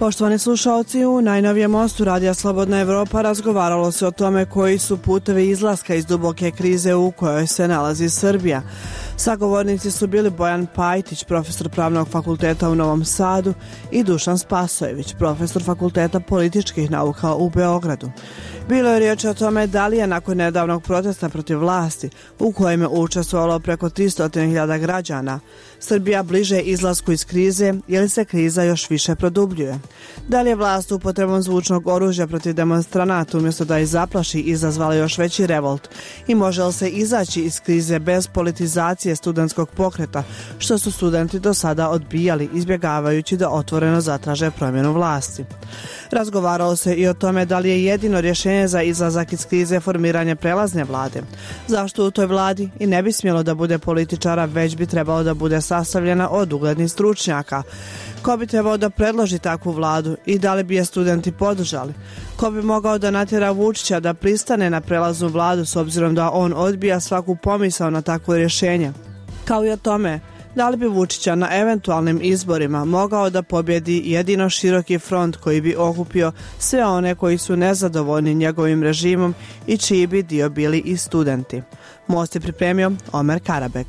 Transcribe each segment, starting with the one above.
Poštovani slušalci, u najnovijem mostu Radija Slobodna Evropa razgovaralo se o tome koji su putevi izlaska iz duboke krize u kojoj se nalazi Srbija. Sagovornici su bili Bojan Pajtić, profesor Pravnog fakulteta u Novom Sadu, i Dušan Spasojević, profesor Fakulteta političkih nauka u Beogradu. Bilo je riječ o tome da li je nakon nedavnog protesta protiv vlasti, u kojem je učestvovalo preko 300.000 građana, Srbija bliže izlasku iz krize ili se kriza još više produbljuje. Da li je vlast upotrebom zvučnog oružja protiv demonstranata umjesto da ih zaplaši izazvala još veći revolt i može li se izaći iz krize bez politizacije studentskog pokreta, što su studenti do sada odbijali izbjegavajući da otvoreno zatraže promjenu vlasti. Razgovaralo se i o tome da li je jedino rješenje za izlazak iz krize formiranje prelazne vlade. Zašto u toj vladi i ne bi smjelo da bude političara, već bi trebalo da bude sastavljena od uglednih stručnjaka? Ko bi trebao da predloži takvu vladu i da li bi je studenti podržali? Ko bi mogao da natjera Vučića da pristane na prelaznu vladu s obzirom da on odbija svaku pomisao na takvo rješenje? Kao i o tome, da li bi Vučića na eventualnim izborima mogao da pobjedi jedino široki front koji bi okupio sve one koji su nezadovoljni njegovim režimom i čiji bi dio bili i studenti? Most je pripremio Omer Karabek.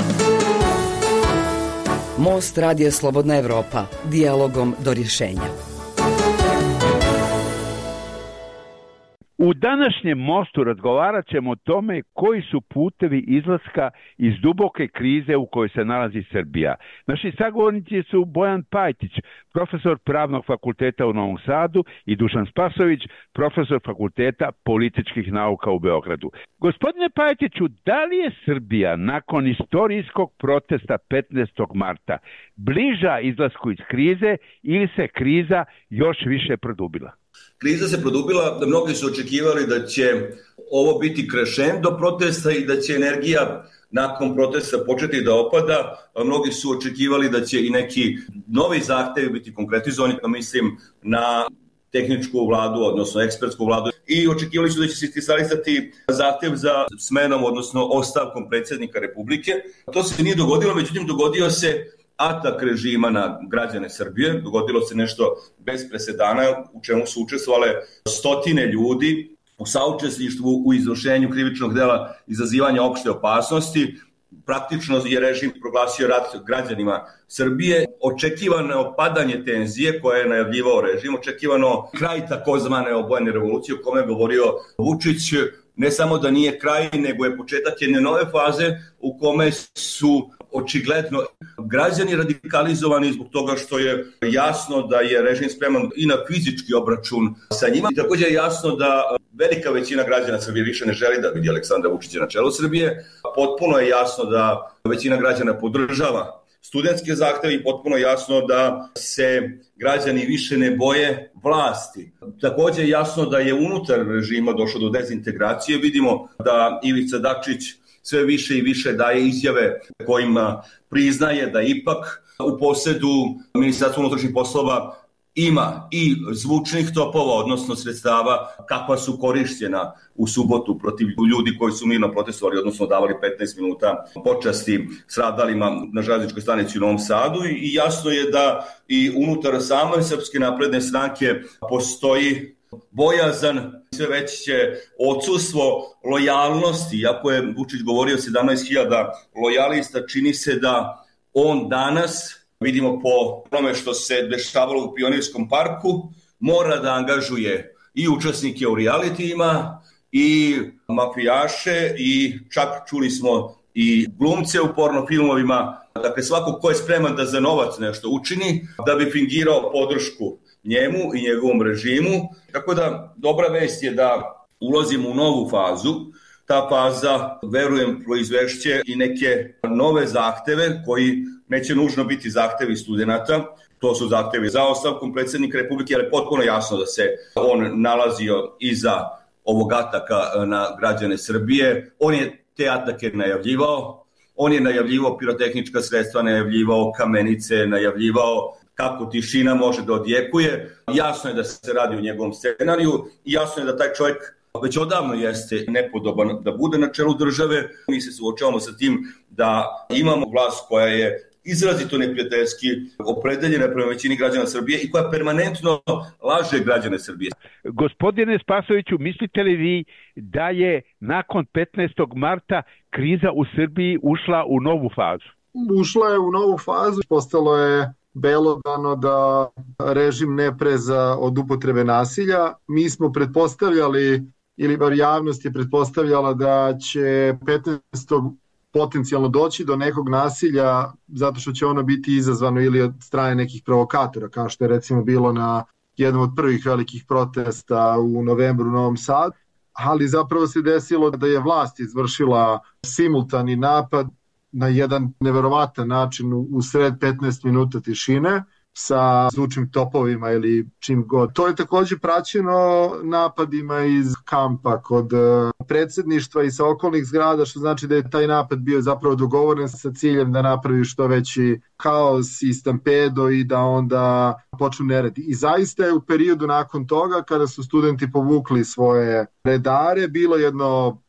Most Radija Slobodna Evropa, dijalogom do rješenja. U današnjem mostu razgovarat ćemo o tome koji su putevi izlaska iz duboke krize u kojoj se nalazi Srbija. Naši sagovornici su Bojan Pajtić, profesor Pravnog fakulteta u Novom Sadu, i Dušan Spasojević, profesor Fakulteta političkih nauka u Beogradu. Gospodine Pajtiću, da li je Srbija nakon istorijskog protesta 15. marta bliža izlasku iz krize ili se kriza još više produbila? Kriza se produbila, da mnogi su očekivali da će ovo biti krešendo protesta i da će energija nakon protesta početi da opada. Mnogi su očekivali da će i neki novi zahtevi biti konkretizovani, mislim na tehničku vladu, odnosno ekspertsku vladu, i očekivali su da će se iskristalisati zahtev za smenom, odnosno ostavkom predsjednika Republike. To se nije dogodilo, međutim dogodio se atak režima na građane Srbije, dogodilo se nešto bez presedana u čemu su učestvovale stotine ljudi u saučesništvu u izvršenju krivičnog dela izazivanja opšte opasnosti. Praktično je režim proglasio rat građanima Srbije, očekivano padanje tenzije koje je najavljivao režim, očekivano kraj takozvane obojene revolucije o kome je govorio Vučić, ne samo da nije kraj, nego je početak jedne nove faze u kome su očigledno građani radikalizovani zbog toga što je jasno da je režim spreman i na fizički obračun sa njima. I također je jasno da velika većina građana Srbije više ne želi da vidi Aleksandra Vučića na čelu Srbije. Potpuno je jasno da većina građana podržava studentske zahteve i potpuno jasno da se građani više ne boje vlasti. Također je jasno da je unutar režima došlo do dezintegracije. Vidimo da Ivica Dačić sve više i više daje izjave kojima priznaje da ipak u posjedu Ministarstva unutrašnjih poslova ima i zvučnih topova, odnosno sredstava kakva su korišćena u subotu protiv ljudi koji su mirno protestovali, odnosno davali 15 minuta počasti stradalima na železničkoj stanici u Novom Sadu, i jasno je da i unutar same Srpske napredne stranke postoji bojazan, sve veće odsustvo lojalnosti. Iako je Vučić govorio 17.000 lojalista, čini se da on danas, vidimo po tome što se dešavalo u Pionirskom parku, mora da angažuje i učesnike u realitijima, i mafijaše, i čak čuli smo i glumce u porno filmovima. Dakle, svako ko je spreman da za novac nešto učini, da bi fingirao podršku njemu i njegovom režimu. Tako da dobra vest je da ulazimo u novu fazu. Ta faza, verujem, proizvešće i neke nove zahteve koji neće nužno biti zahtevi studenta. To su zahtevi za ostavkom predsjednika Republike, ali je potpuno jasno da se on nalazio iza ovog ataka na građane Srbije. On je te atake najavljivao. On je najavljivao pirotehnička sredstva, najavljivao kamenice, najavljivao kako tišina može da odjekuje. Jasno je da se radi o njegovom scenariju i jasno je da taj čovjek već odavno jeste nepodoban da bude na čelu države. Mi se suočavamo sa tim da imamo vlast koja je izrazito neprijateljski opredeljena prema većini građana Srbije i koja permanentno laže građane Srbije. Gospodine Spasoviću, mislite li vi da je nakon 15. marta kriza u Srbiji ušla u novu fazu? Ušla je u novu fazu, postalo je belodano da režim ne preza od upotrebe nasilja. Mi smo pretpostavljali, ili bar javnost je pretpostavljala da će 15. potencijalno doći do nekog nasilja zato što će ono biti izazvano ili od strane nekih provokatora, kao što je recimo bilo na jednom od prvih velikih protesta u novembru u Novom Sadu, ali zapravo se desilo da je vlast izvršila simultani napad na jedan neverovatan način u sred 15 minuta tišine sa zvučnim topovima ili čim god. To je takođe praćeno napadima iz kampa kod predsjedništva i sa okolnih zgrada, što znači da je taj napad bio zapravo dogovoren sa ciljem da napravi što veći haos i stampedo i da onda počnu neredi. I zaista je u periodu nakon toga, kada su studenti povukli svoje redare, bilo jedno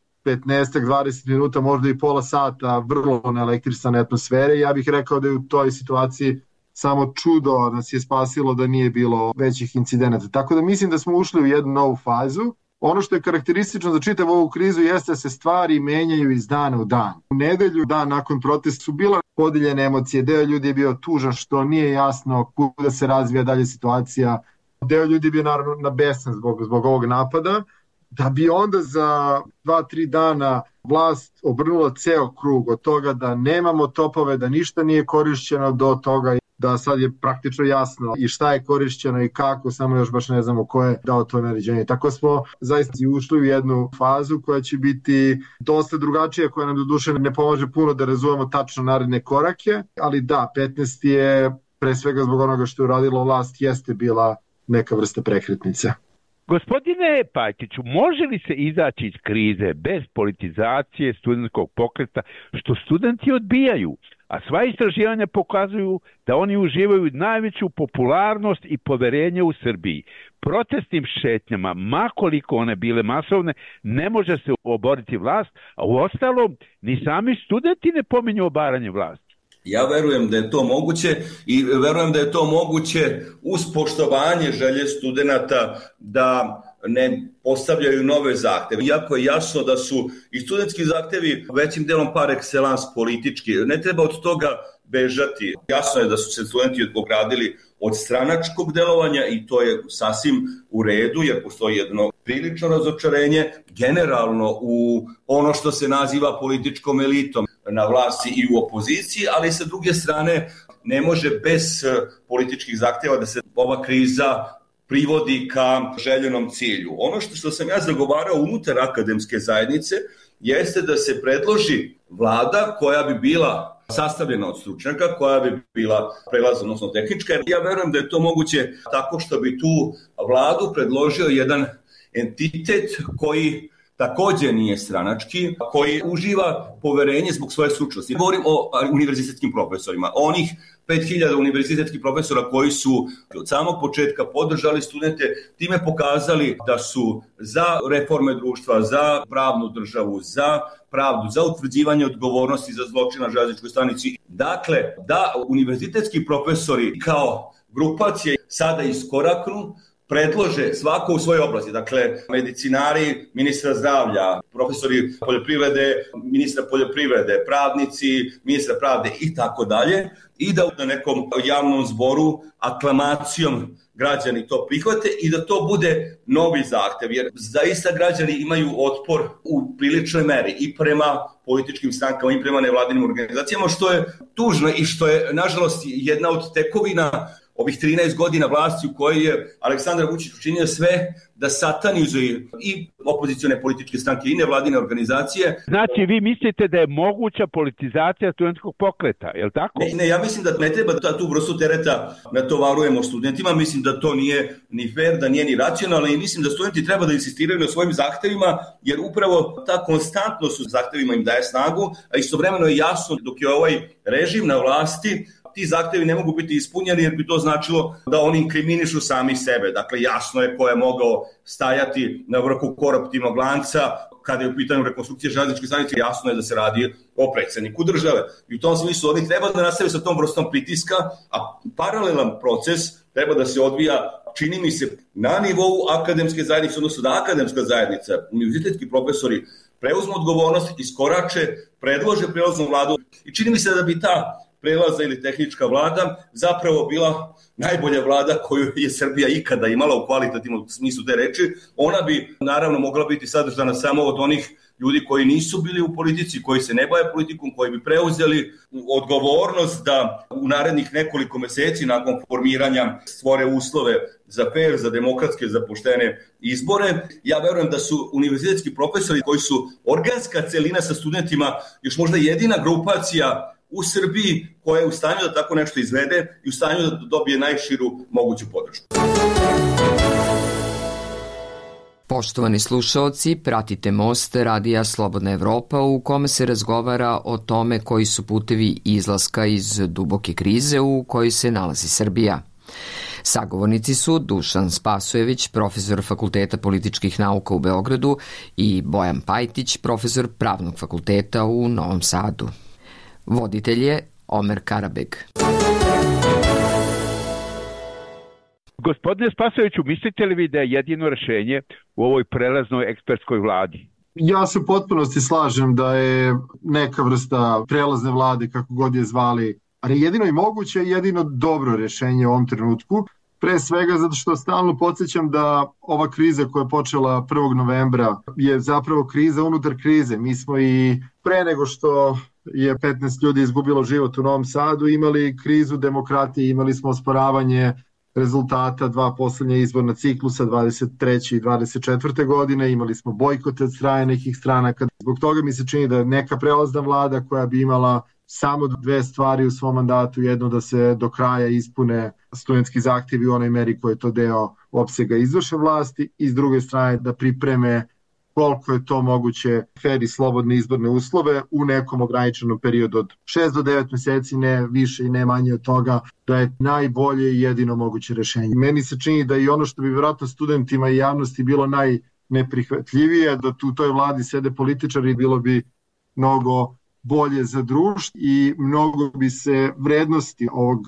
15-20 minuta, možda i pola sata vrlo naelektrisane atmosfere. Ja bih rekao da je u toj situaciji samo čudo nas je spasilo da nije bilo većih incidenata. Tako da mislim da smo ušli u jednu novu fazu. Ono što je karakteristično za čitavu ovu krizu jeste da se stvari menjaju iz dana u dan. U nedelju, dan nakon protesta, su bila podeljene emocije. Deo ljudi je bio tužan što nije jasno kuda se razvija dalje situacija. Deo ljudi je bio naravno nabesan zbog ovog napada. Da bi onda za 2-3 dana vlast obrnula ceo krug od toga da nemamo topove, da ništa nije korišćeno, do toga da sad je praktično jasno i šta je korišćeno i kako, samo još baš ne znamo ko je dao to naređenje. Tako smo zaista ušli u jednu fazu koja će biti dosta drugačija, koja nam doduše ne pomaže puno da razumemo tačno naredne korake, ali da, 15. je pre svega zbog onoga što je uradila vlast jeste bila neka vrsta prekretnice. Gospodine Pajtiću, može li se izaći iz krize bez politizacije studentskog pokreta, što studenti odbijaju? A sva istraživanja pokazuju da oni uživaju najveću popularnost i poverenje u Srbiji. Protestnim šetnjama, makoliko one bile masovne, ne može se oboriti vlast, a uostalom ni sami studenti ne pominju obaranje vlasti. Ja verujem da je to moguće i verujem da je to moguće uz poštovanje želje studenata da ne postavljaju nove zahteve. Iako je jasno da su i studentski zahtevi većim delom par excellence politički. Ne treba od toga bežati. Jasno je da su se studenti ogradili od stranačkog delovanja i to je sasvim u redu jer postoji jedno prilično razočarenje generalno u ono što se naziva političkom elitom na vlasti i u opoziciji, ali sa druge strane ne može bez političkih zahteva da se ova kriza privodi ka željenom cilju. Ono što sam ja zagovarao unutar akademske zajednice jeste da se predloži vlada koja bi bila sastavljena od stručnjaka, koja bi bila prelazna, odnosno tehnička. Ja verujem da je to moguće tako što bi tu vladu predložio jedan entitet koji takođe nije stranački, koji uživa poverenje zbog svoje stručnosti. Govorim o univerzitetskim profesorima, onih 5000 univerzitetskih profesora koji su od samog početka podržali studente, time pokazali da su za reforme društva, za pravnu državu, za pravdu, za utvrđivanje odgovornosti za zločin na železničkoj stanici. Dakle, da univerzitetski profesori kao grupacije sada iskoraknu, predlože svako u svojoj oblasti, dakle medicinari ministra zdravlja, profesori poljoprivrede, ministra poljoprivrede, pravnici, ministra pravde i tako dalje, i da na nekom javnom zboru aklamacijom građani to prihvate i da to bude novi zahtev, jer zaista građani imaju otpor u priličnoj meri i prema političkim strankama i prema nevladinim organizacijama, što je tužno i što je, nažalost, jedna od tekovina ovih 13 godina vlasti u kojoj je Aleksandar Vučić učinio sve da satanizuje i opozicione političke stranke i nevladine organizacije. Znači, vi mislite da je moguća politizacija studentskog pokreta, je li tako? Ne, ja mislim da ne treba tu vrstu tereta natovarujemo studentima, mislim da to nije ni fair, da nije ni racionalno i mislim da studenti treba da insistiraju na svojim zahtevima, jer upravo ta konstantnost u zahtevima im daje snagu, a istovremeno je jasno dok je ovaj režim na vlasti, ti zahtevi ne mogu biti ispunjeni jer bi to značilo da oni inkriminišu sami sebe. Dakle, jasno je ko je mogao stajati na vrhu koruptivnog lanca, kada je u pitanju rekonstrukcije železničke stanice, jasno je da se radi o predsjedniku države. I u tom smislu oni treba da nastave sa tom vrstom pritiska, a paralelan proces treba da se odvija, čini mi se, na nivou akademske zajednice, odnosno da akademska zajednica, univerzitetski profesori preuzmu odgovornost, iskorače, predlože prelaznu vladu i čini mi se da bi ta prelaza ili tehnička vlada zapravo bila najbolja vlada koju je Srbija ikada imala u kvalitativnom smislu te reči. Ona bi naravno mogla biti sadržana samo od onih ljudi koji nisu bili u politici, koji se ne bave politikom, koji bi preuzeli odgovornost da u narednih nekoliko meseci nakon formiranja stvore uslove za fair, za demokratske, za poštene izbore. Ja verujem da su univerzitetski profesori koji su organska celina sa studentima još možda jedina grupacija u Srbiji koja je u stanju da tako nešto izvede i u stanju da dobije najširu moguću podršku. Poštovani slušaoci, pratite Most Radija Slobodna Evropa u kome se razgovara o tome koji su putevi izlaska iz duboke krize u kojoj se nalazi Srbija. Sagovornici su Dušan Spasojević, profesor Fakulteta političkih nauka u Beogradu i Bojan Pajtić, profesor Pravnog fakulteta u Novom Sadu. Voditelj je Omer Karabeg. Gospodine Spasojeviću, mislite li vi da je jedino rešenje u ovoj prelaznoj ekspertskoj vladi? Ja se u potpunosti slažem da je neka vrsta prelazne vlade, kako god je zvali, ali jedino i moguće, jedino dobro rešenje u ovom trenutku. Pre svega zato što stalno podsjećam da ova kriza koja je počela 1. novembra je zapravo kriza unutar krize. Mi smo i pre nego što je 15 ljudi izgubilo život u Novom Sadu imali krizu demokratije, imali smo osporavanje rezultata dva poslednja izborna ciklusa 23. i 24. godine, imali smo bojkote od strane nekih stranaka. Zbog toga mi se čini da neka prelazna vlada koja bi imala samo dve stvari u svom mandatu, jedno da se do kraja ispune studentski zahtjevi u onoj meri koji je to deo opsega izvršne vlasti i s druge strane da pripreme koliko je to moguće fer i slobodne izborne uslove u nekom ograničenom periodu od 6 do 9 meseci, ne više i ne manje od toga, da je najbolje i jedino moguće rešenje. Meni se čini da i ono što bi vjerojatno studentima i javnosti bilo najneprihvatljivije, da u toj vladi sede političari, bilo bi mnogo bolje za društvo i mnogo bi se vrednosti ovog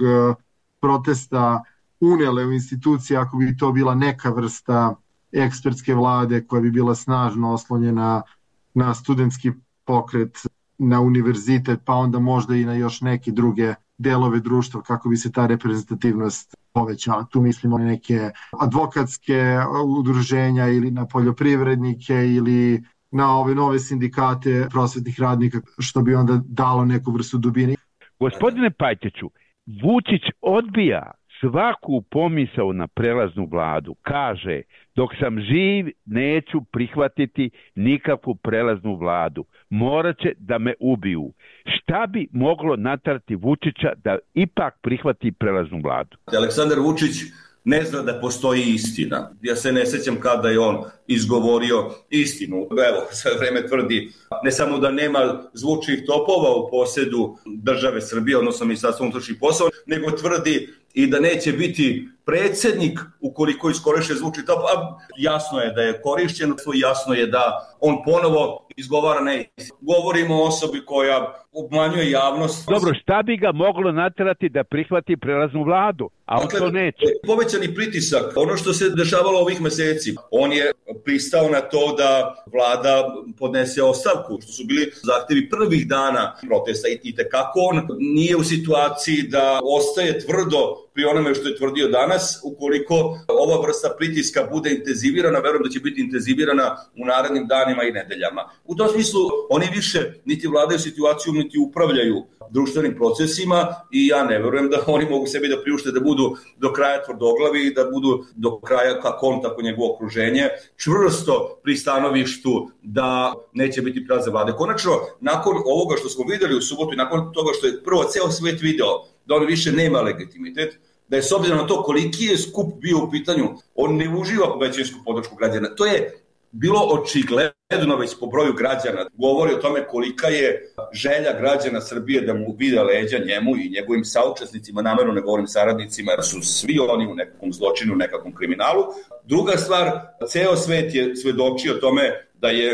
protesta unele u institucije ako bi to bila neka vrsta ekspertske vlade koja bi bila snažno oslonjena na studentski pokret, na univerzitet, pa onda možda i na još neke druge delove društva kako bi se ta reprezentativnost povećala. Tu mislimo na neke advokatske udruženja ili na poljoprivrednike ili na ove nove sindikate prosvetnih radnika, što bi onda dalo neku vrstu dubine. Gospodine Pajtiću, Vučić odbija svaku pomisao na prelaznu vladu. Kaže, dok sam živ neću prihvatiti nikakvu prelaznu vladu. Morat će da me ubiju. Šta bi moglo naterati Vučića da ipak prihvati prelaznu vladu? Aleksandar Vučić ne zna da postoji istina. Ja se ne sećam kada je on izgovorio istinu. Evo, sve vreme tvrdi ne samo da nema zvučnih topova u posedu države Srbije, odnosno Ministarstva unutrašnjih poslova, nego tvrdi i da neće biti predsjednik ukoliko iskoriše zvučni top. A jasno je da je korišćen, jasno je da on ponovo izgovara neistinu. Govorimo o osobi koja obmanjuje javnost. Dobro, šta bi ga moglo naterati da prihvati prelaznu vladu? A on to neće. Povećani pritisak, ono što se dešavalo ovih meseci, on je pristao na to da vlada podnese ostavku, što su bili zahtevi prvih dana protesta i tekako on nije u situaciji da ostaje tvrdo pri onome što je tvrdio danas. Ukoliko ova vrsta pritiska bude intenzivirana, verujem da će biti intenzivirana u narednim danima i nedeljama. U tom smislu oni više niti vladaju situaciju, niti upravljaju društvenim procesima i ja ne verujem da oni mogu sebi da priušte da budu do kraja tvrdoglavi i da budu do kraja, kako on, tako njegovo okruženje, čvrsto pri stanovištu da neće biti prelazne vlade. Konačno, nakon ovoga što smo videli u subotu i nakon toga što je prvo ceo svet video da on više nema legitimitet, da je s obzirom na to koliki je skup bio u pitanju, on ne uživa većinsku podršku građana. To je bilo očigledno već po broju građana. Govori o tome kolika je želja građana Srbije da mu vide leđa njemu i njegovim saučesnicima, namerno ne govorim saradnicima, jer su svi oni u nekakvom zločinu, u nekakvom kriminalu. Druga stvar, ceo svet je svedočio tome da je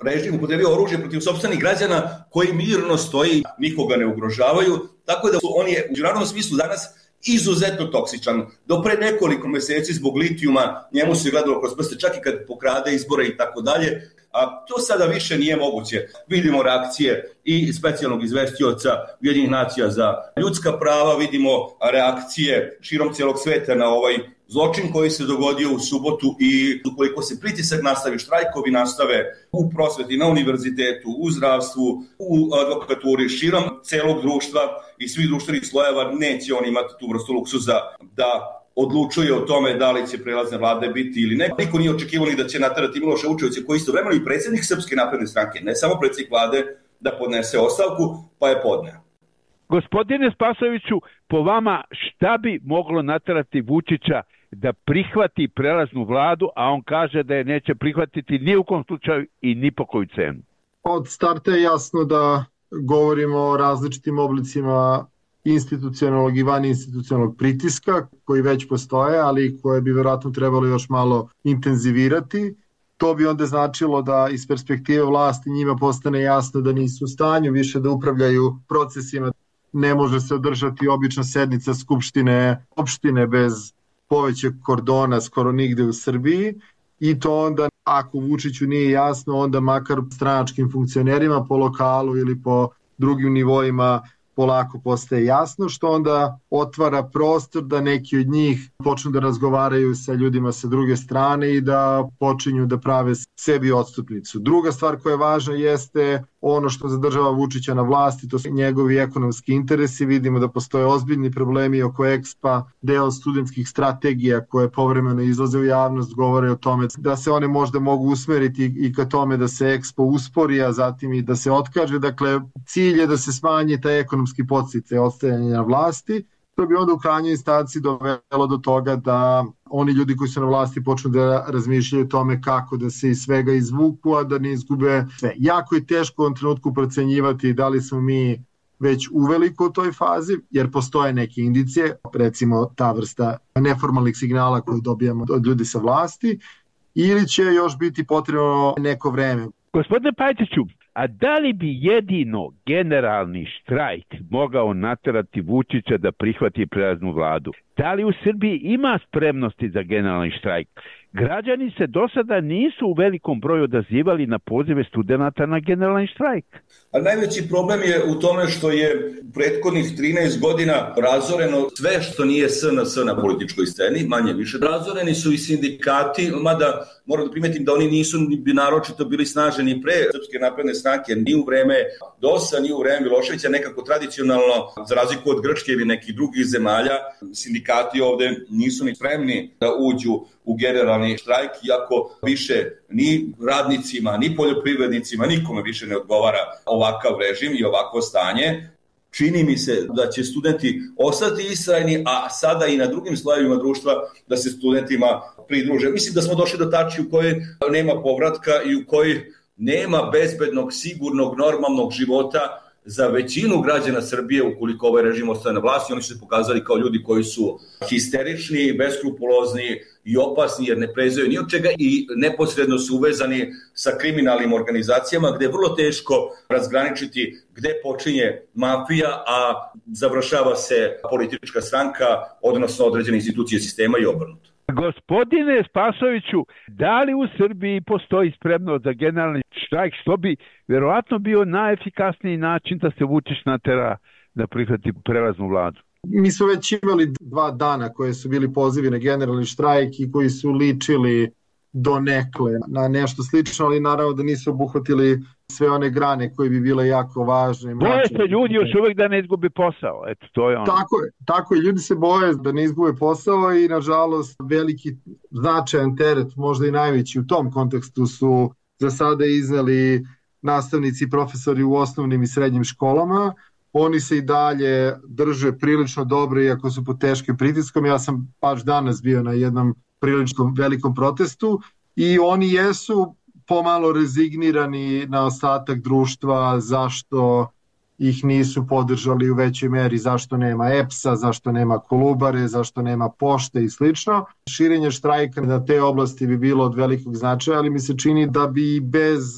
režim upotrebio oružje protiv sopstvenih građana koji mirno stoji, nikoga ne ugrožavaju, tako da on je u međunarodnom smislu danas izuzetno toksičan. Do pre nekoliko meseci zbog litijuma njemu se gledalo kroz prste, čak i kad pokrade izbore i tako dalje, a to sada više nije moguće. Vidimo reakcije i specijalnog izvestioca Ujedinjenih nacija za ljudska prava, vidimo reakcije širom celog sveta na ovaj zločin koji se dogodio u subotu i ukoliko se pritisak nastavi, štrajkovi nastave u prosveti, na univerzitetu, u zdravstvu, u advokaturi, širom celog društva i svih društvenih slojeva, neće on imati tu vrstu luksuza da odlučuje o tome da li će prelazne vlade biti ili ne. Niko nije očekivao ni da će naterati Miloša Vučevića, koji istovremeno i predsjednik Srpske napredne stranke, ne samo predsjednik vlade, da podnese ostavku, pa je podneo. Gospodine Spasojeviću, po vama šta bi moglo naterati Vučića da prihvati prelaznu vladu, a on kaže da je neće prihvatiti ni u kom slučaju i ni po koju cenu? Od starta je jasno da govorimo o različitim oblicima institucionalnog i vaninstitucionalnog pritiska koji već postoje, ali koje bi verovatno trebalo još malo intenzivirati. To bi onda značilo da iz perspektive vlasti njima postane jasno da nisu u stanju više da upravljaju procesima. Ne može se održati obična sednica skupštine opštine bez povećeg kordona skoro nigde u Srbiji i to onda, ako Vučiću nije jasno, onda makar stranačkim funkcionerima po lokalu ili po drugim nivoima polako postaje jasno, što onda otvara prostor da neki od njih počnu da razgovaraju sa ljudima sa druge strane i da počinju da prave sebi odstupnicu. Druga stvar koja je važna jeste ono što zadržava Vučića na vlasti, to su njegovi ekonomski interesi. Vidimo da postoje ozbiljni problemi oko EXPA, deo studentskih strategija koje povremeno izlaze u javnost, govore o tome da se one možda mogu usmeriti i ka tome da se EXPO uspori, a zatim i da se otkaže. Dakle, cilj je da se smanji taj ekonomski podsticaj odstajanja na vlasti. To bi onda u krajnjoj instanci dovelo do toga da oni ljudi koji su na vlasti počnu da razmišljaju o tome kako da se iz svega izvuku, a da ne izgube sve. Jako je teško u ovom trenutku procenjivati da li smo mi već uveliko u toj fazi, jer postoje neke indicije, recimo ta vrsta neformalnih signala koju dobijamo od ljudi sa vlasti, ili će još biti potrebno neko vreme. Gospodine Pajtiću, a da li bi jedino generalni štrajk mogao naterati Vučića da prihvati prelaznu vladu? Da li u Srbiji ima spremnosti za generalni štrajk? Građani se do sada nisu u velikom broju odazivali na pozive studenata na generalni štrajk. A najveći problem je u tome što je u prethodnih 13 godina razoreno sve što nije SNS na političkoj sceni, manje više. Razoreni su i sindikati, mada moram da primetim da oni nisu naročito bili snaženi pre Srpske napredne stranke, ni u vreme DOS-a, ni u vreme Miloševića, nekako tradicionalno, za razliku od Grčke ili nekih drugih zemalja, sindikati ovde nisu ni spremni da uđu u generalni štrajk, iako više ni radnicima, ni poljoprivrednicima, nikome više ne odgovara ovakav režim i ovakvo stanje. Čini mi se da će studenti ostati istrajni, a sada i na drugim slojevima društva da se studentima pridruže. Mislim da smo došli do tačke u kojoj nema povratka i u kojoj nema bezbednog, sigurnog, normalnog života za većinu građana Srbije ukoliko ovaj režim ostaje na vlasti. Oni su se pokazali kao ljudi koji su histerični, beskrupulozni i opasni jer ne prezaju ni od čega i neposredno su uvezani sa kriminalnim organizacijama gde je vrlo teško razgraničiti gde počinje mafija, a završava se politička stranka, odnosno određene institucije sistema i obrnuto. Gospodine Spasojeviću, da li u Srbiji postoji spremnost za generalni štrajk, što bi verovatno bio najefikasniji način da se Vučić natera da prihvati prelaznu vladu? Mi smo već imali 2 dana koje su bili pozivi na generalni štrajk i koji su ličili donekle na nešto slično, ali naravno da nisu obuhvatili sve one grane koje bi bile jako važne. Boje se ljudi još uvek da ne izgube posao. Eto, to je ono. Tako je, ljudi se boje da ne izgube posao i nažalost veliki značajan teret, možda i najveći u tom kontekstu su za sada izneli nastavnici i profesori u osnovnim i srednjim školama. Oni se i dalje drže prilično dobro iako su pod teškim pritiskom. Ja sam baš danas bio na jednom prilično velikom protestu i oni jesu pomalo rezignirani na ostatak društva, zašto ih nisu podržali u većoj meri, zašto nema EPS-a, zašto nema Kolubare, zašto nema pošte i slično. Širenje štrajka na te oblasti bi bilo od velikog značaja, ali mi se čini da bi bez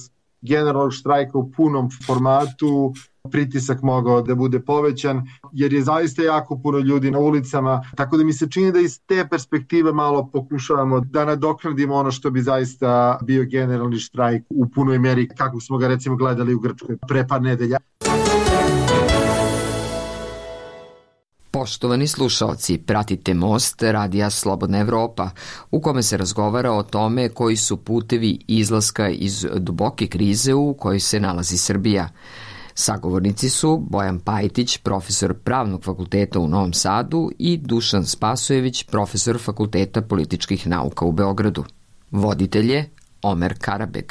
generalnog štrajka u punom formatu pritisak mogao da bude povećan, jer je zaista jako puno ljudi na ulicama, tako da mi se čini da iz te perspektive malo pokušavamo da nadoknadimo ono što bi zaista bio generalni štrajk u punoj meri, kako smo ga recimo gledali u Grčkoj pre par nedelja. Poštovani slušaoci, pratite Most radija Slobodna Evropa, u kome se razgovara o tome koji su putevi izlaska iz duboke krize u kojoj se nalazi Srbija. Sagovornici su Bojan Pajtić, profesor Pravnog fakulteta u Novom Sadu i Dušan Spasojević, profesor Fakulteta političkih nauka u Beogradu. Voditelj je Omer Karabeg.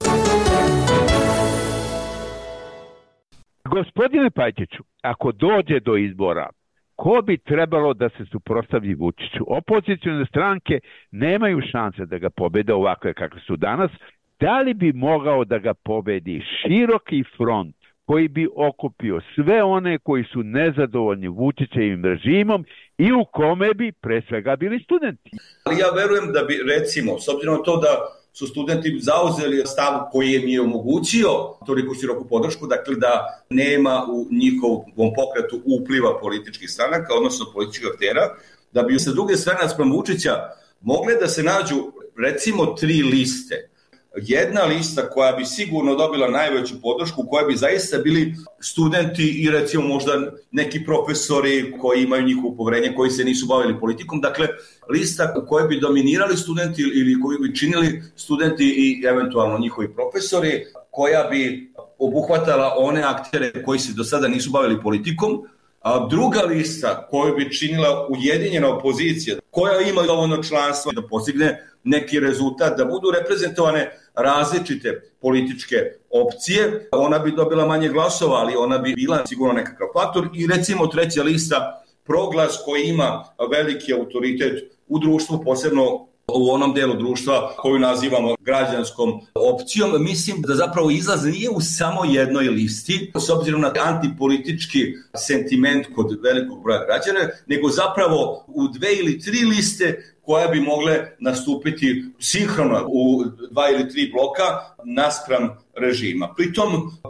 Gospodine Pajtiću, ako dođe do izbora, ko bi trebalo da se suprotstavi Vučiću? Opozicione stranke nemaju šanse da ga pobede ovakve kakve su danas. Da li bi mogao da ga pobedi široki front koji bi okupio sve one koji su nezadovoljni Vučićevim režimom i u kome bi pre svega bili studenti? Ali ja verujem da bi, recimo, s obzirom na to da su studenti zauzeli stav koji je nije omogućio toliko široku podršku, dakle da nema u njihovom pokretu upliva političkih stranaka, odnosno političkih aktera, da bi sa druge strane naspram Vučića mogle da se nađu recimo 3 liste. Jedna lista koja bi sigurno dobila najveću podršku, koja bi zaista bili studenti i recimo možda neki profesori koji imaju njihovo poverenje, koji se nisu bavili politikom. Dakle, lista koje bi dominirali studenti ili koji bi činili studenti i eventualno njihovi profesori, koja bi obuhvatala one aktere koji se do sada nisu bavili politikom. A druga lista koju bi činila ujedinjena opozicija, koja ima dovoljno članstva da postigne neki rezultat, da budu reprezentovane različite političke opcije, ona bi dobila manje glasova, ali ona bi bila sigurno nekakav faktor. I recimo treća lista, Proglas, koji ima veliki autoritet u društvu, posebno u onom delu društva koju nazivamo građanskom opcijom. Mislim da zapravo izlaz nije u samo jednoj listi, s obzirom na antipolitički sentiment kod velikog broja građana, nego zapravo u 2 ili 3 liste koje bi mogle nastupiti sinhrono u 2 ili 3 bloka naspram režima. Pritom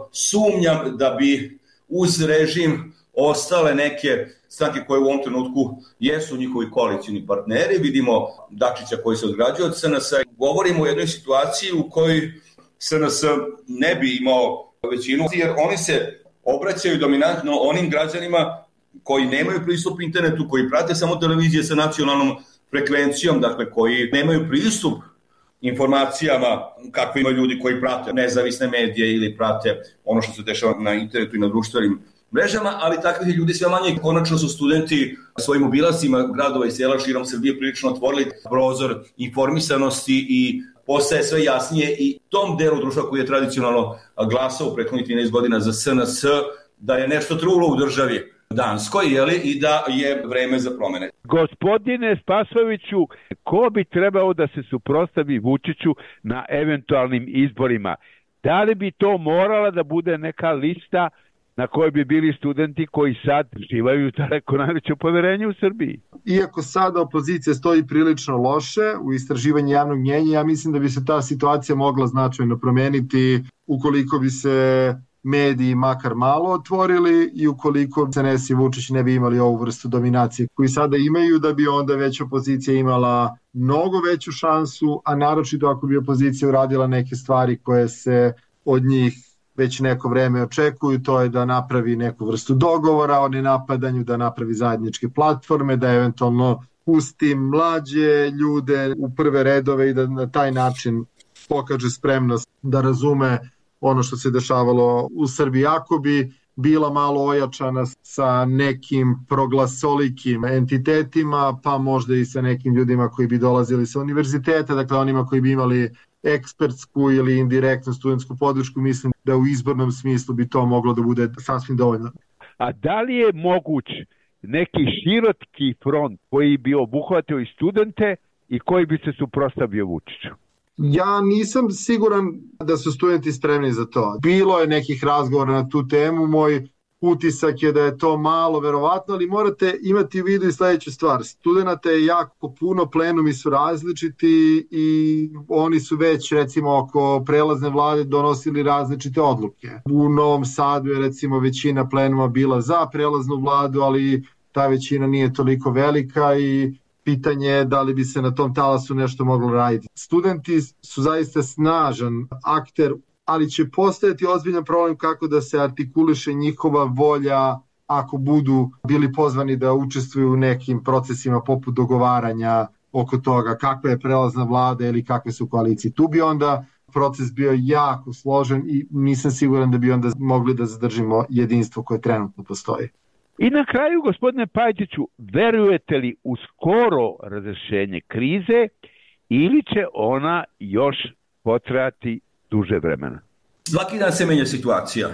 sumnjam da bi uz režim ostale neke stranke koje u ovom trenutku jesu njihovi koalicijni partneri. Vidimo Dačića koji se odgrađuje od SNS-a. Govorimo o jednoj situaciji u kojoj SNS ne bi imao većinu, jer oni se obraćaju dominantno onim građanima koji nemaju pristup internetu, koji prate samo televizije sa nacionalnom frekvencijom, dakle koji nemaju pristup informacijama kakve imaju ljudi koji prate nezavisne medije ili prate ono što se dešava na internetu i na društvenim mrežama, ali takvih ljudi sve manje. Konačno su studenti svojim obilascima gradova i sela širom Srbije prilično otvorili prozor informisanosti i postaje sve jasnije i tom delu društva koji je tradicionalno glasao u prethodnih 13 godina za SNS, da je nešto trulo u državi Danskoj, i da je vreme za promene. Gospodine Spasojeviću, ko bi trebao da se suprotstavi Vučiću na eventualnim izborima? Da li bi to morala da bude neka lista na kojoj bi bili studenti koji sad živaju daleko najveće poverenje u Srbiji? Iako sada opozicija stoji prilično loše u istraživanju javnog mnjenja, ja mislim da bi se ta situacija mogla značajno promeniti ukoliko bi se mediji makar malo otvorili i ukoliko SNS i Vučić ne bi imali ovu vrstu dominacije koju sada imaju, da bi onda već opozicija imala mnogo veću šansu, a naročito ako bi opozicija uradila neke stvari koje se od njih već neko vreme očekuju, to je da napravi neku vrstu dogovora o nenapadanju, da napravi zajedničke platforme, da eventualno pusti mlađe ljude u prve redove i da na taj način pokaže spremnost da razume ono što se dešavalo u Srbiji. Ako bi bila malo ojačana sa nekim proglasolikim entitetima, pa možda i sa nekim ljudima koji bi dolazili sa univerziteta, dakle onima koji bi imali ekspertsku ili indirektnu studentsku podršku, mislim da u izbornom smislu bi to moglo da bude sasvim dovoljno. A da li je moguć neki široki front koji bi obuhvatio i studente i koji bi se suprotstavio Vučiću? Ja nisam siguran da su studenti spremni za to. Bilo je nekih razgovora na tu temu. Moj utisak je da je to malo verovatno, ali morate imati u vidu i sledeću stvar. Studenata je jako puno, plenumi su različiti i oni su već recimo oko prelazne vlade donosili različite odluke. U Novom Sadu je recimo većina plenuma bila za prelaznu vladu, ali ta većina nije toliko velika i pitanje je da li bi se na tom talasu nešto moglo raditi. Studenti su zaista snažan akter, ali će postojati ozbiljan problem kako da se artikuliše njihova volja ako budu bili pozvani da učestvuju u nekim procesima poput dogovaranja oko toga kakva je prelazna vlada ili kakve su koalicije. Tu bi onda proces bio jako složen i nisam siguran da bi onda mogli da zadržimo jedinstvo koje trenutno postoji. I na kraju, gospodine Pajtiću, verujete li u skoro razrešenje krize ili će ona još potrajati duže vremena? Svaki dan se menja situacija.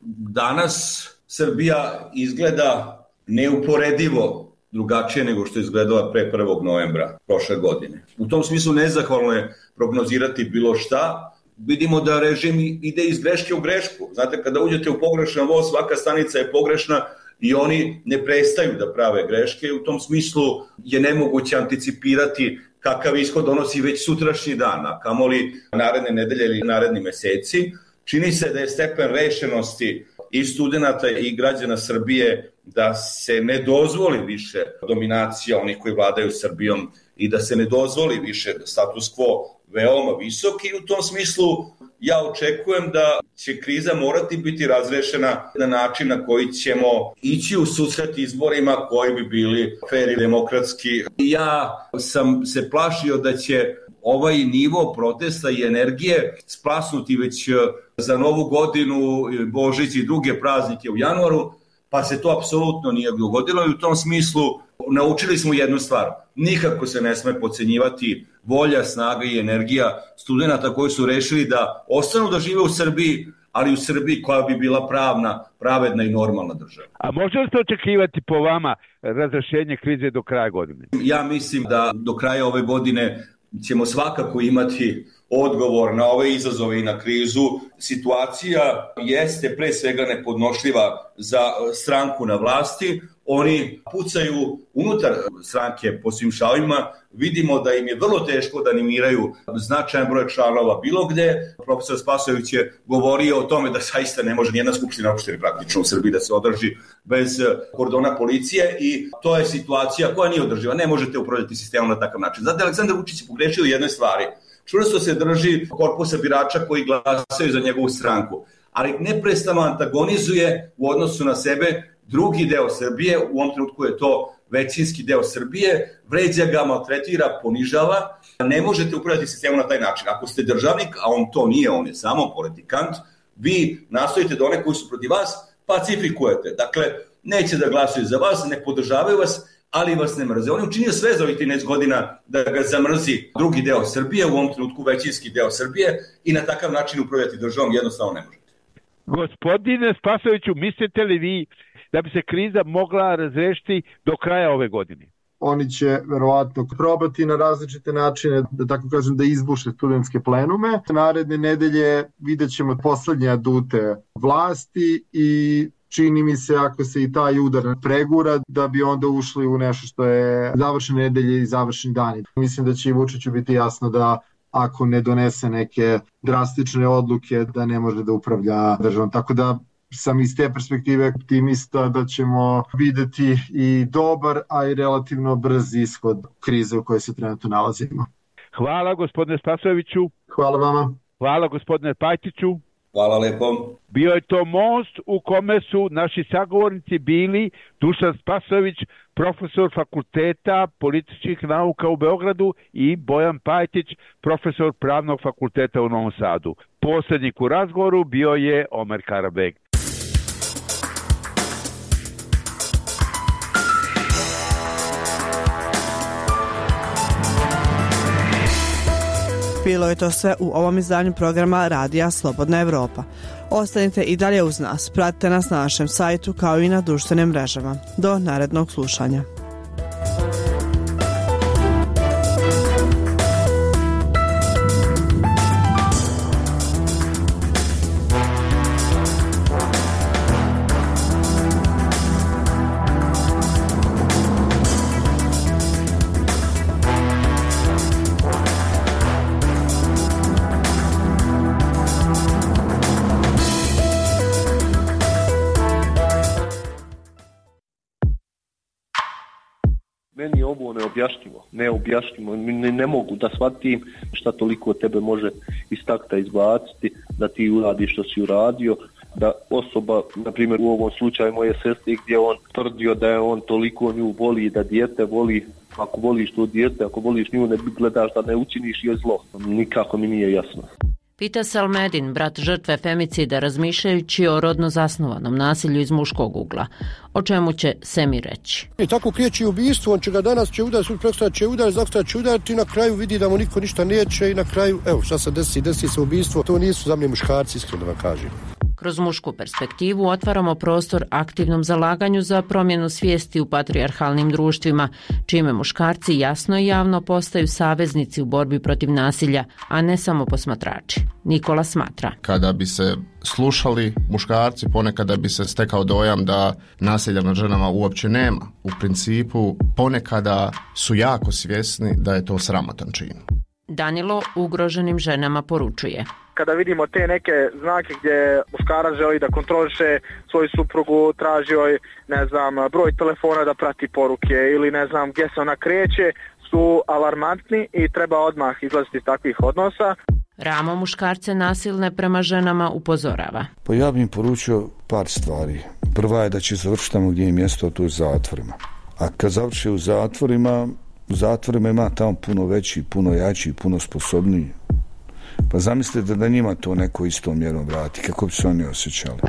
Danas Srbija izgleda neuporedivo drugačije nego što je izgledala pre 1. novembra prošle godine. U tom smislu nezahvalno je prognozirati bilo šta. Vidimo da režim ide iz greške u grešku. Znate, kada uđete u pogrešan voz, svaka stanica je pogrešna i oni ne prestaju da prave greške. U tom smislu je nemoguće anticipirati kakav ishod donosi već sutrašnji dan, a kamoli naredne nedelje ili naredni meseci. Čini se da je stepen rešenosti i studenata i građana Srbije da se ne dozvoli više dominacija onih koji vladaju Srbijom i da se ne dozvoli više status quo veoma visok i u tom smislu ja očekujem da će kriza morati biti razrešena na način na koji ćemo ići u susret izborima koji bi bili fer i demokratski. Ja sam se plašio da će ovaj nivo protesta i energije splasnuti već za Novu godinu, Božić i druge praznike u januaru, pa se to apsolutno nije dogodilo i u tom smislu naučili smo jednu stvar. Nikako se ne sme podcenjivati volja, snaga i energija studenata koji su rešili da ostanu da žive u Srbiji, ali u Srbiji koja bi bila pravna, pravedna i normalna država. A može li se očekivati po vama razrešenje krize do kraja godine? Ja mislim da do kraja ove godine ćemo svakako imati odgovor na ove izazove i na krizu. Situacija jeste pre svega nepodnošljiva za stranku na vlasti. Oni pucaju unutar stranke po svim šavima. Vidimo da im je vrlo teško da animiraju značajan broj članova bilo gde. Profesor Spasojević je govorio o tome da zaista ne može nijedna skupština opštine praktično u Srbiji da se održi bez kordona policije i to je situacija koja nije održiva. Ne možete upravljati sistemom na takav način. Znate, Aleksandar Vučić je pogrešio u jednoj stvari. Čvrsto se drži korpusa birača koji glasaju za njegovu stranku, ali neprestano antagonizuje u odnosu na sebe drugi deo Srbije, u ovom trenutku je to većinski deo Srbije, vređa ga, maltretira, ponižava. Ne možete upravljati sistemom na taj način. Ako ste državnik, a on to nije, on je samo politikant, vi nastojite da one koji su protiv vas pacifikujete. Dakle, neće da glasuju za vas, ne podržavaju vas, ali vas ne mrze. On je učinio sve za ovih 13 godina da ga zamrzi drugi deo Srbije, u ovom trenutku većinski deo Srbije i na takav način upravljati državom jednostavno ne možete. Gospodine Spasojeviću, mislite li vi da bi se kriza mogla razrešiti do kraja ove godine? Oni će verovatno probati na različite načine, da tako kažem, da izbuše studentske plenume. Naredne nedelje vidjet ćemo poslednje adute vlasti i čini mi se ako se i taj udar pregura da bi onda ušli u nešto što je završene nedelje i završeni dani. Mislim da će i Vučiću biti jasno da ako ne donese neke drastične odluke da ne može da upravlja državom. Tako da sam iz te perspektive optimista da ćemo videti i dobar, a i relativno brz ishod krize u kojoj se trenutno nalazimo. Hvala gospodine Spasojeviću. Hvala vama. Hvala gospodine Pajtiću. Hvala lepo. Bio je to most u kome su naši sagovornici bili Dušan Spasojević, profesor Fakulteta političkih nauka u Beogradu i Bojan Pajtić, profesor Pravnog fakulteta u Novom Sadu. Poslednjik u razgovoru bio je Omer Karabeg. Bilo je to sve u ovom izdanju programa Radija Slobodna Evropa. Ostanite i dalje uz nas, pratite nas na našem sajtu kao i na društvenim mrežama. Do narednog slušanja. Meni je ovo neobjašnjivo. Ne mogu da shvatim šta toliko tebe može iz takta izbaciti, da ti uradiš što si uradio, da osoba, na primjer u ovom slučaju moje sestre, gdje on tvrdio da je on toliko nju voli, da dijete voli, ako voliš to dijete, ako voliš nju, ne gledaš da ne učiniš joj zlo. Nikako mi nije jasno. Pita se Almedin, brat žrtve femicida, razmišljajući o rodno zasnovanom nasilju iz muškog ugla. O čemu će Semi reći? I tako kriječi ubistvo, on će ga danas će udariti, sutra će udariti, zakon će udariti i na kraju vidi da mu niko ništa neće i na kraju, evo šta se desi se ubistvo. To nisu za mene muškarci, iskreno da vam kažem. Kroz mušku perspektivu otvaramo prostor aktivnom zalaganju za promjenu svijesti u patrijarhalnim društvima, čime muškarci jasno i javno postaju saveznici u borbi protiv nasilja, a ne samo posmatrači. Nikola smatra. Kada bi se slušali muškarci, ponekada bi se stekao dojam da nasilja nad ženama uopće nema. U principu, ponekada su jako svjesni da je to sramotan čin. Danilo ugroženim ženama poručuje. Kada vidimo te neke znake gdje muškarac želi da kontroliše svoju suprugu, traži joj, broj telefona da prati poruke ili gdje se ona kreće, su alarmantni i treba odmah izlaziti iz takvih odnosa. Ramo muškarce nasilne prema ženama upozorava. Pa ja bih im poručio par stvari. Prva je da će završiti tamo gdje je mjesto, to je u zatvorima. A kad završi u zatvorima ima tamo puno veći, puno jači, puno sposobniji. Pa zamislite da njima to neko istom mjerom vrati, kako bi se oni osjećali.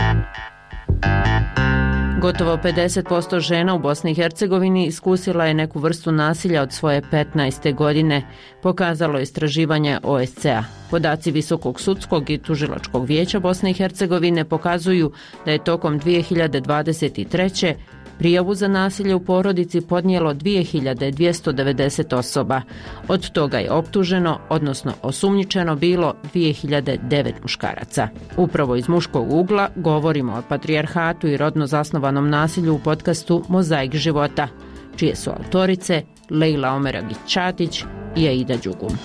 Gotovo 50% žena u Bosni i Hercegovini iskusila je neku vrstu nasilja od svoje 15. godine, pokazalo istraživanje OSCE-a. Podaci Visokog sudskog i tužilačkog vijeća Bosne i Hercegovine pokazuju da je tokom 2023. prijavu za nasilje u porodici podnijelo 2290 osoba. Od toga je optuženo, odnosno osumnjičeno bilo 2009 muškaraca. Upravo iz muškog ugla govorimo o patrijarhatu i rodno zasnovanom nasilju u podcastu Mozaik života, čije su autorice Lejla Omeragić-Čatić i Aida Đugum.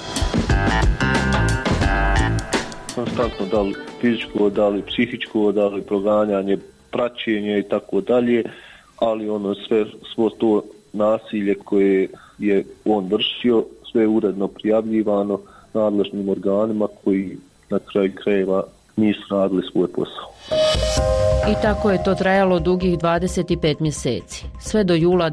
Konstantno da li fizičko, da li psihičko, da li proganjanje, praćenje i tako dalje, ali svo to nasilje koje je on vršio, sve je uredno prijavljivano nadležnim organima koji na kraju krajeva nisu radili svoj posao. I tako je to trajalo dugih 25 mjeseci, sve do jula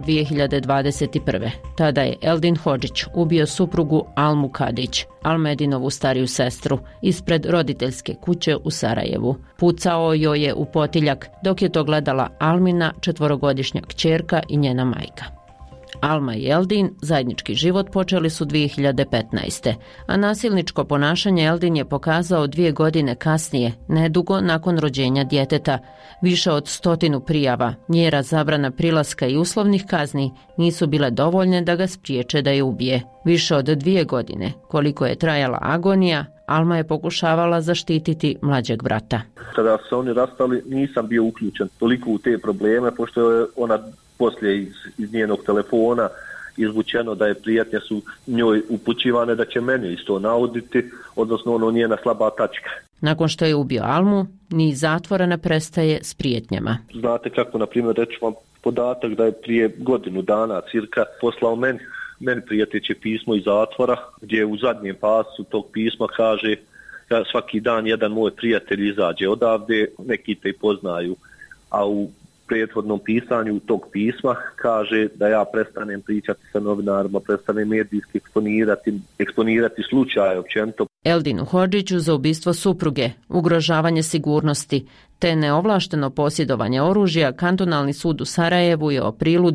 2021. Tada je Eldin Hodžić ubio suprugu Almu Kadić, Almedinovu stariju sestru, ispred roditeljske kuće u Sarajevu. Pucao joj je u potiljak dok je to gledala Almina, 4-godišnja kćerka i njena majka. Alma i Eldin zajednički život počeli su 2015. A nasilničko ponašanje Eldin je pokazao 2 godine kasnije, nedugo nakon rođenja djeteta. Više od 100 prijava, mjera zabrana prilaska i uslovnih kazni nisu bile dovoljne da ga spriječe da je ubije. Više od 2 godine, koliko je trajala agonija, Alma je pokušavala zaštititi mlađeg brata. Kada su oni rastali, nisam bio uključen toliko u te probleme, pošto je ona poslije iz njenog telefona izvučeno da je prijetnje su njoj upućivane da će mene isto nauditi, odnosno njena slaba tačka. Nakon što je ubio Almu, ni zatvora ne prestaje s prijetnjama. Znate kako, na primjer, reći vam podatak da je prije godinu dana cirka poslao meni prijeteće pismo iz zatvora, gdje u zadnjem pasu tog pisma kaže da svaki dan jedan moj prijatelj izađe odavde, neki te poznaju, a u prethodnom pisanju tog pisma kaže da ja prestanem pričati sa novinarima, prestanem medijski eksponirati slučaje općenito. Eldinu Hodžiću za ubistvo supruge, ugrožavanje sigurnosti te neovlašteno posjedovanje oružja Kantonalni sud u Sarajevu je u aprilu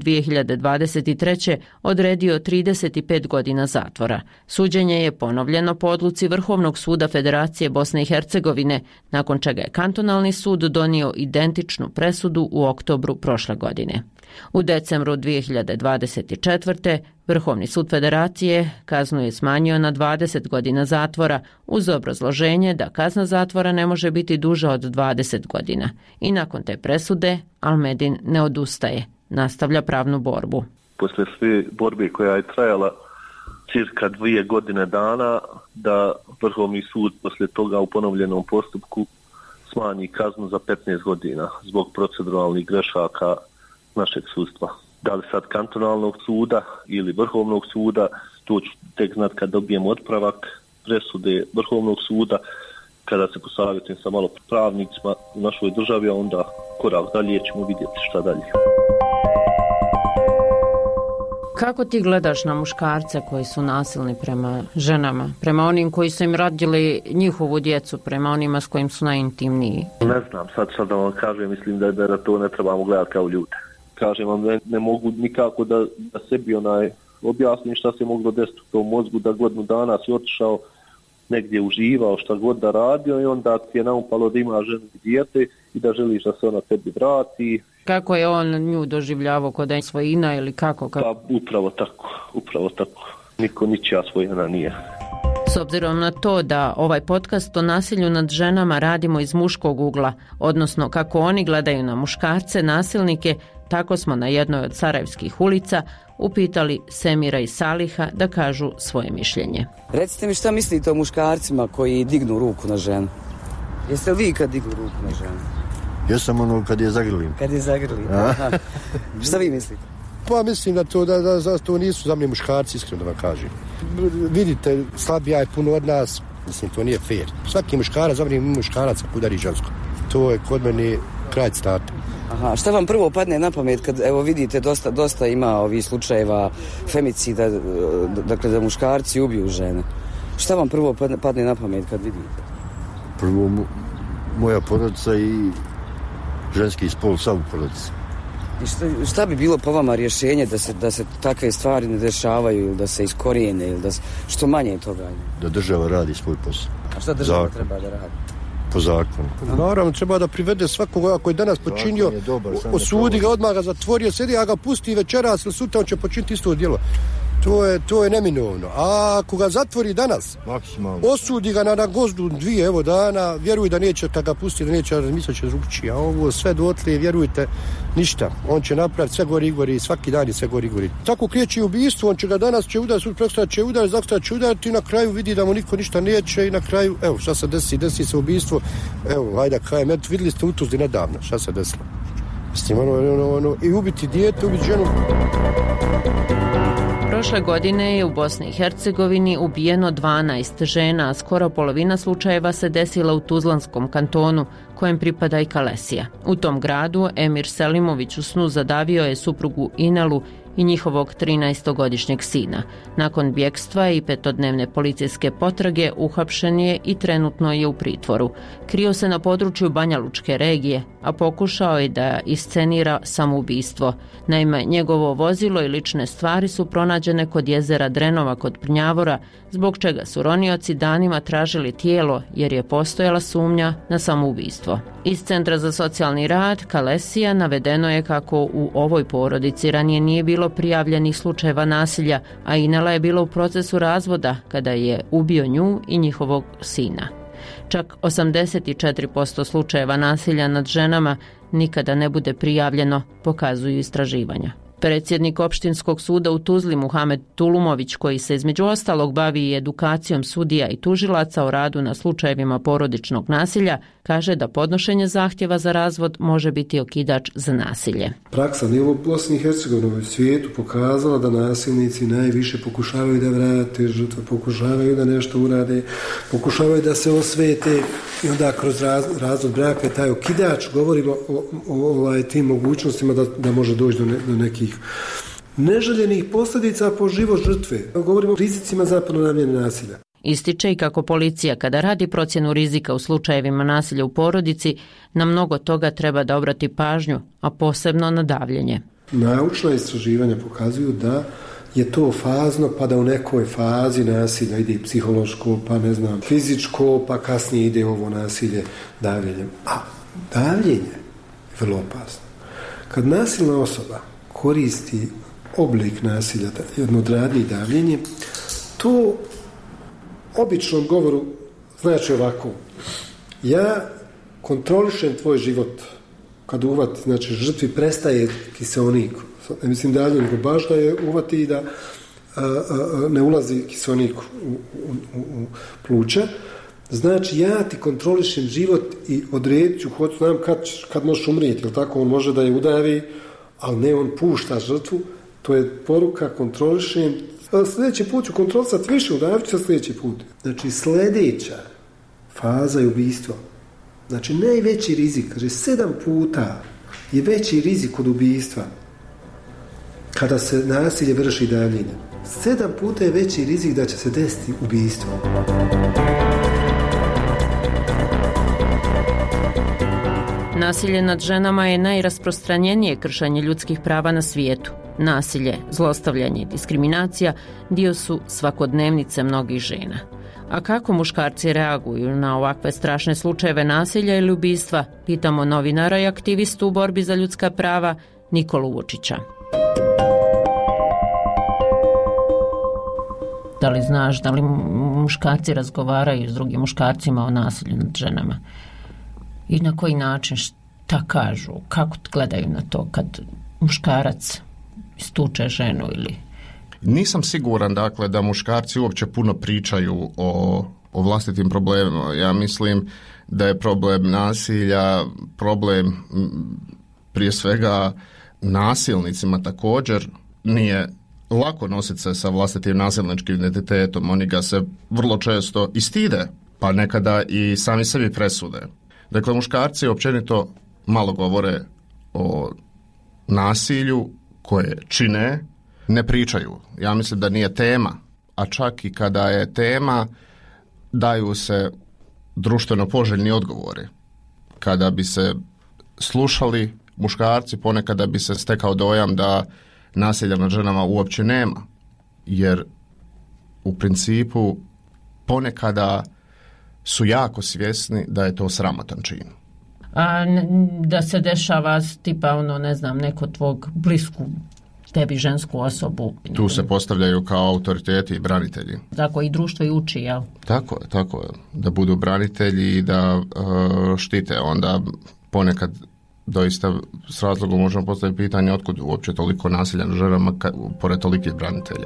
2023. odredio 35 godina zatvora. Suđenje je ponovljeno po odluci Vrhovnog suda Federacije Bosne i Hercegovine, nakon čega je Kantonalni sud donio identičnu presudu u oktobru prošle godine. U decembru 2024. Vrhovni sud Federacije kaznu je smanjio na 20 godina zatvora uz obrazloženje da kazna zatvora ne može biti duža od 20 godina. I nakon te presude Almedin ne odustaje, nastavlja pravnu borbu. Poslije sve borbe koja je trajala cirka 2 godine dana, da Vrhovni sud poslije toga u ponovljenom postupku smanji kaznu za 15 godina zbog proceduralnih grešaka našeg sudstva. Da li sad kantonalnog suda ili vrhovnog suda, to ću tek znat kad dobijem otpravak presude vrhovnog suda, kada se posavjetujem sa malo pravnicima u našoj državi, a onda korak dalje ćemo vidjeti šta dalje. Kako ti gledaš na muškarce koji su nasilni prema ženama, prema onim koji su im rodili njihovu djecu, prema onima s kojim su najintimniji? Ne znam, sad da vam kažem, mislim da to ne trebamo gledati kao ljude. Kažem vam, ne mogu nikako da sebi objasnim šta se moglo desiti u tom mozgu, da godinu dana si otišao negdje uživao, šta god da radio i onda ti je naupalo da ima ženu i dijete i da želiš da se ona tebi vrati. Kako je on nju doživljavao, kod je svojina ili kako? Pa upravo tako. Niko ničija svojina nije. S obzirom na to da ovaj podcast o nasilju nad ženama radimo iz muškog ugla, odnosno kako oni gledaju na muškarce, nasilnike, tako smo na jednoj od sarajevskih ulica upitali Semira i Saliha da kažu svoje mišljenje. Recite mi šta mislite o muškarcima koji dignu ruku na ženu? Jeste li vi kad dignu ruku na ženu? Ja sam kad je zagrlim. Kad je zagrlim, aha. Šta vi mislite? Pa mislim da to nisu za mene muškarci, iskreno da vam kažem. Vidite, slabija je puno od nas, mislim to nije fair. Svaki muškarac, za mene muškarac udari žensko. To je kod mene kraj starta. Aha, šta vam prvo padne na pamet kad evo vidite dosta ima ovih slučajeva femicida, dakle da muškarci ubiju žene. Šta vam prvo padne na pamet kad vidite? Prvo moja porodica i ženski spol sam u porodici. I šta bi bilo po vama rješenje da se takve stvari ne dešavaju ili da se iskorijene ili što manje toga? Da država radi svoj posao. A šta država treba da radi? Po zakonu. Naravno, treba da privede svakoga koji je danas počinio, osudi ga, odmah ga zatvorio, sedi, a ga pusti večeras ili sutra, on će počiniti isto djelo. To je neminovno. A ako ga zatvori danas, osudi ga na gozdu 2 dana, vjeruj da neće, kad ga pusti, da neće razmisliti će drugčije. A ovo sve dotle, vjerujte, ništa. On će napraviti sve gori, svaki dan je sve gori. Tako kreće ubistvo, on će ga danas će udariti, sutra prekosutra će udariti, zakosutra će udariti i na kraju vidi da mu niko ništa neće i na kraju, evo, šta se desi se ubistvo, evo, hajde, kaj, vidjeli ste u Tuzli nedavno, šta se desilo. Mislim, i ubiti dijete, ubiti ženu. Prošle godine je u Bosni i Hercegovini ubijeno 12 žena, a skoro polovina slučajeva se desila u Tuzlanskom kantonu, kojem pripada i Kalesija. U tom gradu Emir Selimović u snu zadavio je suprugu Inelu i njihovog 13-godišnjeg sina. Nakon bjekstva i 5-dnevne policijske potrage uhapšen je i trenutno je u pritvoru. Krio se na području Banja Lučke regije, a pokušao je da iscenira samoubistvo. Naime, njegovo vozilo i lične stvari su pronađene kod jezera Drenova kod Prnjavora, zbog čega su ronioci danima tražili tijelo jer je postojala sumnja na samoubistvo. Iz Centra za socijalni rad Kalesija navedeno je kako u ovoj porodici ranije nije bilo prijavljenih slučajeva nasilja, a Inela je bila u procesu razvoda kada je ubio nju i njihovog sina. Čak 84% slučajeva nasilja nad ženama nikada ne bude prijavljeno, pokazuju istraživanja. Predsjednik opštinskog suda u Tuzli Muhamed Tulumović, koji se između ostalog bavi i edukacijom sudija i tužilaca o radu na slučajevima porodičnog nasilja, kaže da podnošenje zahtjeva za razvod može biti okidač za nasilje. Praksa nije u Bosni i Hercegovini u svijetu pokazala da nasilnici najviše pokušavaju da vrate žrtve, pokušavaju da nešto urade, pokušavaju da se osvete i onda kroz razvod braka je taj okidač, govorimo o tim mogućnostima da može doći do nekih neželjenih posljedica po život žrtve. Govorimo o rizicima zapadno namjene nasilja. Ističe i kako policija kada radi procjenu rizika u slučajevima nasilja u porodici, na mnogo toga treba da obrati pažnju, a posebno na davljenje. Naučna istraživanja pokazuju da je to fazno, pa da u nekoj fazi nasilja ide i psihološko, pa fizičko, pa kasnije ide ovo nasilje davljenjem. A davljenje je vrlo opasno. Kad nasilna osoba koristi oblik nasilja, jedno od radnji davljenje, to običnom govoru znači ovako: ja kontrolišem tvoj život. Kad uvati, znači žrtvi prestaje kiseonik, ne mislim dalje, nego baš da je uvati i da ne ulazi kiseonik u pluća. Znači ja ti kontrolišem život i odredit ću, znam kad možeš umrijeti, jel tako, on može da je udavi, ali ne on pušta žrtvu, to je poruka kontrolišem. Sljedeći put ću kontrolisati više, udavit ću se sljedeći put. Znači sljedeća faza je ubistvo. Znači najveći rizik, kaže 7 puta je veći rizik od ubistva kada se nasilje vrši davljenjem. 7 puta je veći rizik da će se desiti ubistvo. Nasilje nad ženama je najrasprostranjenije kršenje ljudskih prava na svijetu. Nasilje, zlostavljanje i diskriminacija dio su svakodnevnice mnogih žena. A kako muškarci reaguju na ovakve strašne slučajeve nasilja ili ubistva, pitamo novinara i aktivistu u borbi za ljudska prava Nikolu Vučića. Da li znaš da li muškarci razgovaraju s drugim muškarcima o nasilju nad ženama? I na koji način, šta kažu, kako gledaju na to kad muškarac istuče ženu ili... Nisam siguran, dakle, da muškarci uopće puno pričaju o vlastitim problemima. Ja mislim da je problem nasilja, problem prije svega nasilnicima također. Nije lako nositi se sa vlastitim nasilničkim identitetom. Oni ga se vrlo često i stide, pa nekada i sami sebi presude. Dakle, muškarci općenito malo govore o nasilju koje čine, ne pričaju. Ja mislim da nije tema, a čak i kada je tema, daju se društveno poželjni odgovori. Kada bi se slušali muškarci, ponekada bi se stekao dojam da nasilja nad ženama uopće nema, jer u principu ponekada su jako svjesni da je to sramotan čin. A da se dešava tipa neko tvog blisku tebi žensku osobu. Tu se postavljaju kao autoriteti i branitelji. Tako i društvo i uči, jel? Tako je. Da budu branitelji i da štite. Onda ponekad doista s razlogom možemo postaviti pitanje otkud uopće toliko nasilja na ženama pored tolikih branitelja.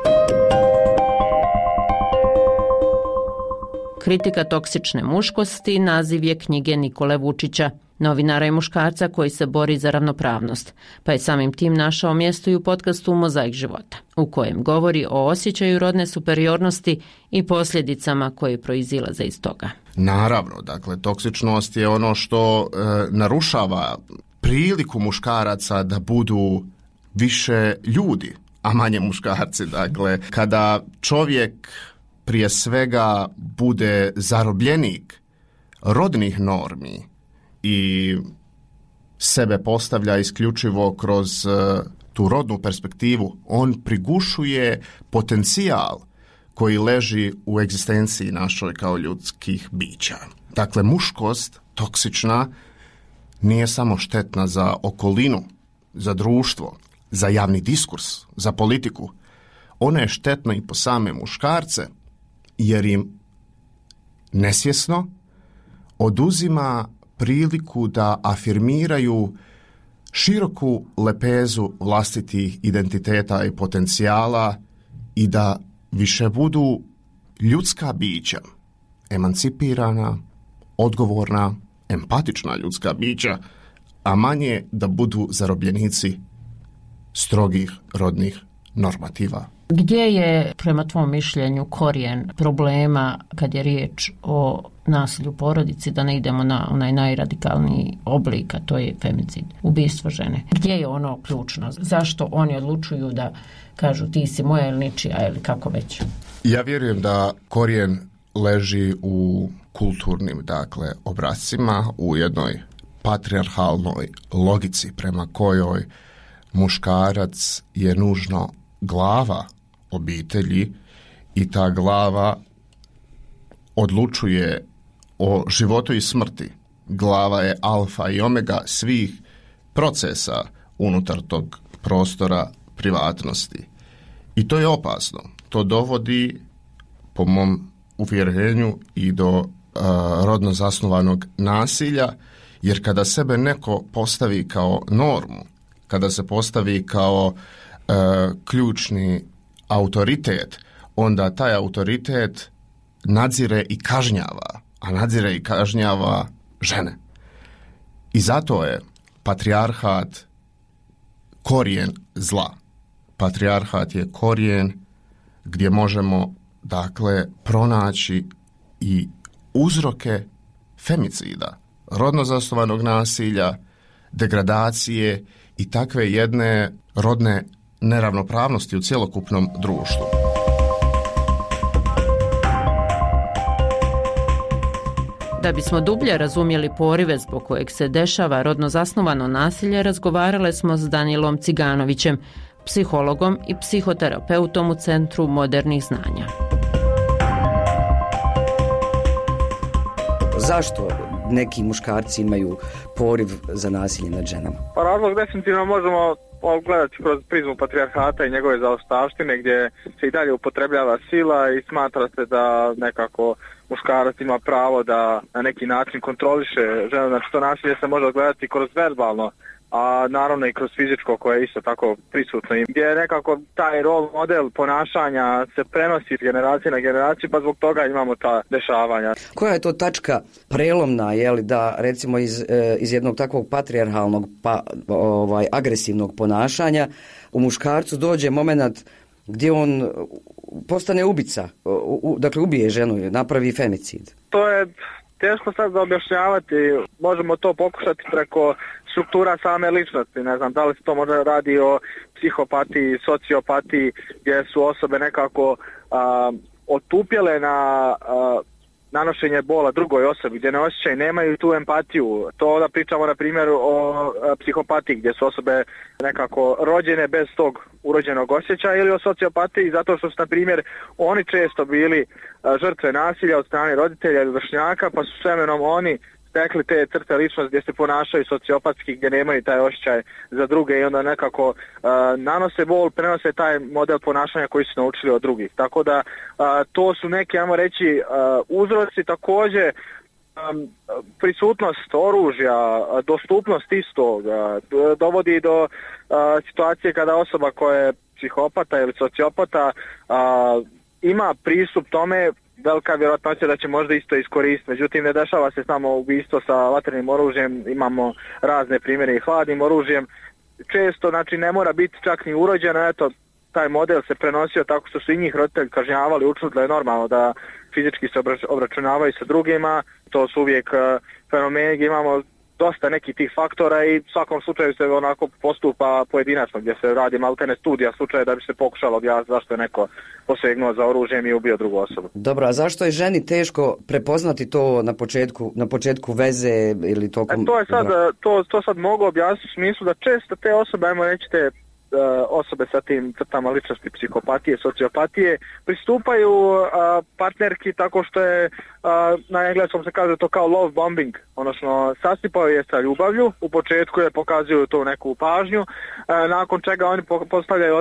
Kritika toksične muškosti naziv je knjige Nikole Vučića, novinara i muškarca koji se bori za ravnopravnost, pa je samim tim našao mjesto i u podcastu Mozaik života, u kojem govori o osjećaju rodne superiornosti i posljedicama koje proizilaze iz toga. Naravno, dakle, toksičnost je ono što narušava priliku muškaraca da budu više ljudi, a manje muškarci. Dakle, kada čovjek prije svega bude zarobljenik rodnih normi i sebe postavlja isključivo kroz tu rodnu perspektivu, on prigušuje potencijal koji leži u egzistenciji našoj kao ljudskih bića. Dakle, muškost toksična nije samo štetna za okolinu, za društvo, za javni diskurs, za politiku. Ona je štetna i po same muškarce, jer im nesvjesno oduzima priliku da afirmiraju široku lepezu vlastitih identiteta i potencijala i da više budu ljudska bića, emancipirana, odgovorna, empatična ljudska bića, a manje da budu zarobljenici strogih rodnih normativa. Gdje je, prema tvom mišljenju, korijen problema kad je riječ o nasilju u porodici, da ne idemo na onaj najradikalniji oblik, a to je femicid, ubistvo žene? Gdje je ono ključno? Zašto oni odlučuju da kažu ti si moja ili ničija ili kako već? Ja vjerujem da korijen leži u kulturnim, dakle, obrascima, u jednoj patrijarhalnoj logici prema kojoj muškarac je nužno glava obitelji i ta glava odlučuje o životu i smrti. Glava je alfa i omega svih procesa unutar tog prostora privatnosti. I to je opasno. To dovodi, po mom uvjerenju, i do rodno zasnovanog nasilja, jer kada sebe neko postavi kao normu, kada se postavi kao ključni autoritet, onda taj autoritet nadzire i kažnjava, a nadzire i kažnjava žene. I zato je patrijarhat korijen zla. Patrijarhat je korijen gdje možemo, dakle, pronaći i uzroke femicida, rodno zasnovanog nasilja, degradacije i takve jedne rodne neravnopravnosti u cjelokupnom društvu. Da bismo dublje razumjeli porive zbog kojeg se dešava rodno zasnovano nasilje, razgovarale smo s Danilom Ciganovićem, psihologom i psihoterapeutom u Centru modernih znanja. Zašto neki muškarci imaju poriv za nasilje nad ženama? Pa razlog definitivno možemo gledati kroz prizmu patrijarhata i njegove zaostavštine, gdje se i dalje upotrebljava sila i smatra se da nekako muškarac ima pravo da na neki način kontroliše ženu. Znači to nasilje se može gledati kroz verbalno, a naravno i kroz fizičko koje je isto tako prisutno. Gdje nekako taj rol model ponašanja se prenosi iz generacije na generaciju, pa zbog toga imamo ta dešavanja. Koja je to tačka prelomna, da recimo iz jednog takvog patrijarhalnog agresivnog ponašanja u muškarcu dođe moment gdje on postane ubica, dakle ubije ženu, napravi femicid? To je teško sad za objašnjavati, možemo to pokušati preko struktura same ličnosti, ne znam da li se to možda radi o psihopatiji, sociopatiji, gdje su osobe nekako otupjele na nanošenje bola drugoj osobi, gdje ne osjećaju, nemaju tu empatiju. To da pričamo na primjer o psihopatiji, gdje su osobe nekako rođene bez tog urođenog osjećaja, ili o sociopatiji zato što su na primjer oni često bili žrtve nasilja od strane roditelja ili vršnjaka, pa su s vremenom oni stekli te crte ličnosti gdje se ponašaju sociopatski, gdje nemaju taj osjećaj za druge i onda nekako nanose bol, prenose taj model ponašanja koji su naučili od drugih. Tako da to su neke, ajmo reći, uzroci. Također prisutnost oružja, dostupnost istog dovodi do situacije kada osoba koja je psihopata ili sociopata ima pristup tome, velika vjerojatnoća da će možda isto iskoristiti. Međutim, ne dešava se samo ubistvo sa vatrenim oružjem, imamo razne primjere i hladnim oružjem. Često, znači, ne mora biti čak ni urođeno, eto, taj model se prenosio tako što su i njih roditelji kažnjavali, učili da je normalno da fizički se obračunavaju sa drugima. To su uvijek fenomeni gdje imamo dosta nekih tih faktora i u svakom slučaju se onako postupa pojedinačno, gdje se radi maltene studija slučaja da bi se pokušalo objasniti zašto je neko posegnuo za oružjem i ubio drugu osobu. Dobro, a zašto je ženi teško prepoznati to na početku veze ili tokom... To sad mogu objasniti u smislu da često te osobe, ajmo reći te osobe sa tim crtama ličnosti psihopatije, sociopatije, pristupaju partnerki tako što je, na engleskom se kaže to kao love bombing, odnosno sasipaju je sa ljubavlju, u početku je pokazuju tu neku pažnju, nakon čega oni postavljaju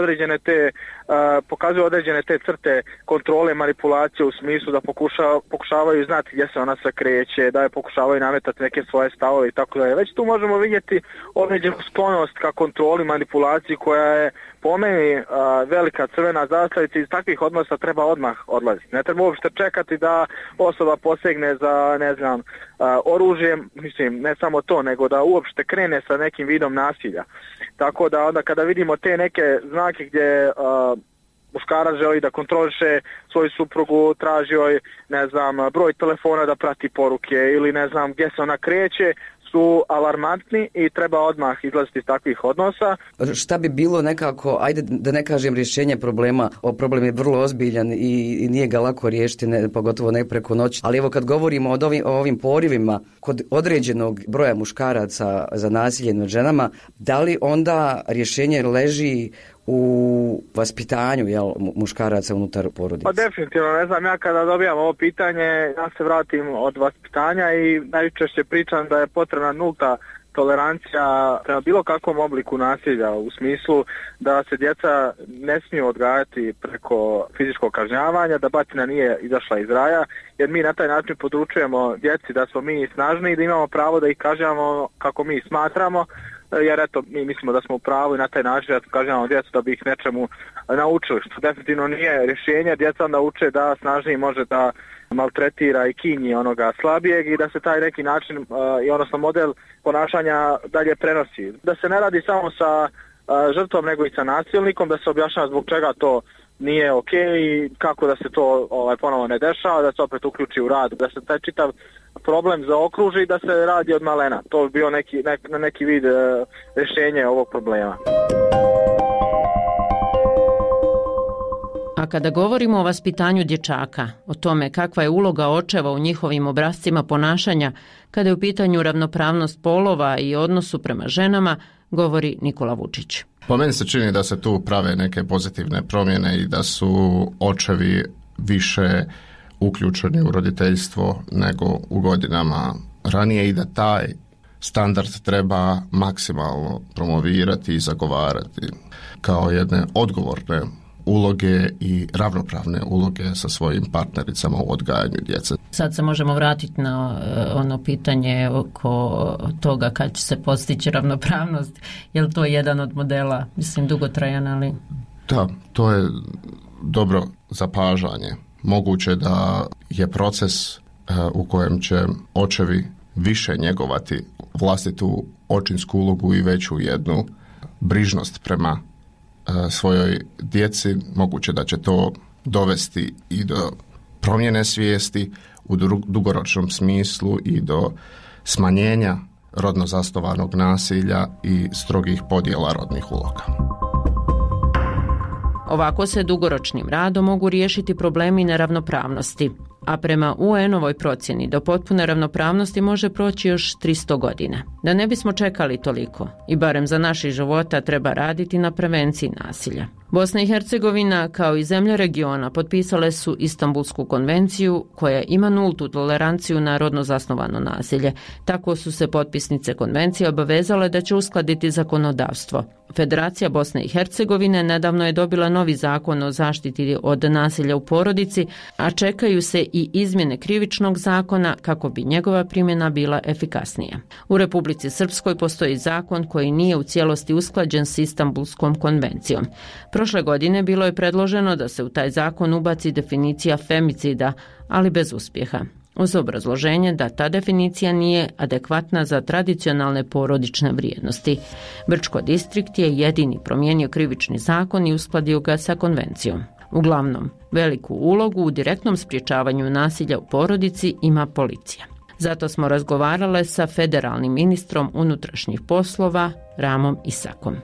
pokazuju određene te crte kontrole, manipulacije u smislu da pokušavaju znati gdje se ona sve kreće, da je pokušavaju nametati neke svoje stavove i tako da je. Već tu možemo vidjeti određenu sklonost ka kontroli, manipulaciji koja je po meni velika crvena zastavica. Iz takvih odnosa treba odmah odlaziti. Ne treba uopšte čekati da osoba posegne za, ne znam, oružjem, mislim, ne samo to, nego da uopšte krene sa nekim vidom nasilja. Tako da onda kada vidimo te neke znake gdje muškarac želi da kontroliše svoju suprugu, traži joj, ne znam, broj telefona da prati poruke ili ne znam gdje se ona kreće, su alarmantni i treba odmah izlaziti iz takvih odnosa. Šta bi bilo nekako, ajde da ne kažem rješenje problema, problem je vrlo ozbiljan i nije ga lako riješiti, pogotovo ne preko noći, ali evo kad govorimo o ovim porivima kod određenog broja muškaraca za nasilje nad ženama, da li onda rješenje leži u vaspitanju muškaraca unutar porodice? Pa definitivno, ne znam, ja kada dobijam ovo pitanje, ja se vratim od vaspitanja i najčešće pričam da je potrebna nulta tolerancija prema bilo kakvom obliku nasilja, u smislu da se djeca ne smiju odgajati preko fizičkog kažnjavanja, da batina nije izašla iz raja, jer mi na taj način područujemo djeci da smo mi snažni i da imamo pravo da ih kažnjavamo kako mi smatramo, jer eto, mi mislimo da smo u pravu i na taj način da kažnjavamo djecu da bi ih nečemu naučili, što definitivno nije rješenje. Djeca onda uče da snažniji može da maltretira i kinji onoga slabijeg i da se taj neki način i odnosno model ponašanja dalje prenosi. Da se ne radi samo sa žrtvom nego i sa nasilnikom, da se objašnjava zbog čega to nije ok i kako da se to ponovo ne dešava, da se opet uključi u rad, da se taj čitav problem zaokruži i da se radi od malena. To bi bio neki vid rješenja ovog problema. A kada govorimo o vaspitanju dječaka, o tome kakva je uloga očeva u njihovim obrascima ponašanja, kada je u pitanju ravnopravnost polova i odnosu prema ženama, govori Nikola Vučić. Po meni se čini da se tu prave neke pozitivne promjene i da su očevi više uključeni u roditeljstvo nego u godinama ranije i da taj standard treba maksimalno promovirati i zagovarati kao jedne odgovorne uloge i ravnopravne uloge sa svojim partnericama u odgajanju djece. Sad se možemo vratiti na ono pitanje oko toga kad će se postići ravnopravnost. Je li to jedan od modela, mislim, dugotrajan, ali... Da, to je dobro zapažanje. Moguće da je proces u kojem će očevi više njegovati vlastitu očinsku ulogu i veću jednu brižnost prema svojoj djeci, moguće da će to dovesti i do promjene svijesti u dugoročnom smislu i do smanjenja rodno zasnovanog nasilja i strogih podjela rodnih uloga. Ovako se dugoročnim radom mogu riješiti problemi neravnopravnosti, a prema UN-ovoj procjeni do potpune ravnopravnosti može proći još 300 godina. Da ne bismo čekali toliko i barem za naših života treba raditi na prevenciji nasilja. Bosna i Hercegovina kao i zemlje regiona potpisale su Istanbulsku konvenciju koja ima nultu toleranciju na rodno zasnovano nasilje. Tako su se potpisnice konvencije obavezale da će uskladiti zakonodavstvo. Federacija Bosne i Hercegovine nedavno je dobila novi zakon o zaštiti od nasilja u porodici, a čekaju se i izmjene krivičnog zakona kako bi njegova primjena bila efikasnija. U Republici Srpskoj postoji zakon koji nije u cijelosti usklađen s Istanbulskom konvencijom. Prošle godine bilo je predloženo da se u taj zakon ubaci definicija femicida, ali bez uspjeha, uz obrazloženje da ta definicija nije adekvatna za tradicionalne porodične vrijednosti. Brčko distrikt je jedini promijenio krivični zakon i uskladio ga sa konvencijom. Uglavnom, veliku ulogu u direktnom sprječavanju nasilja u porodici ima policija. Zato smo razgovarale sa federalnim ministrom unutrašnjih poslova Ramom Isakom.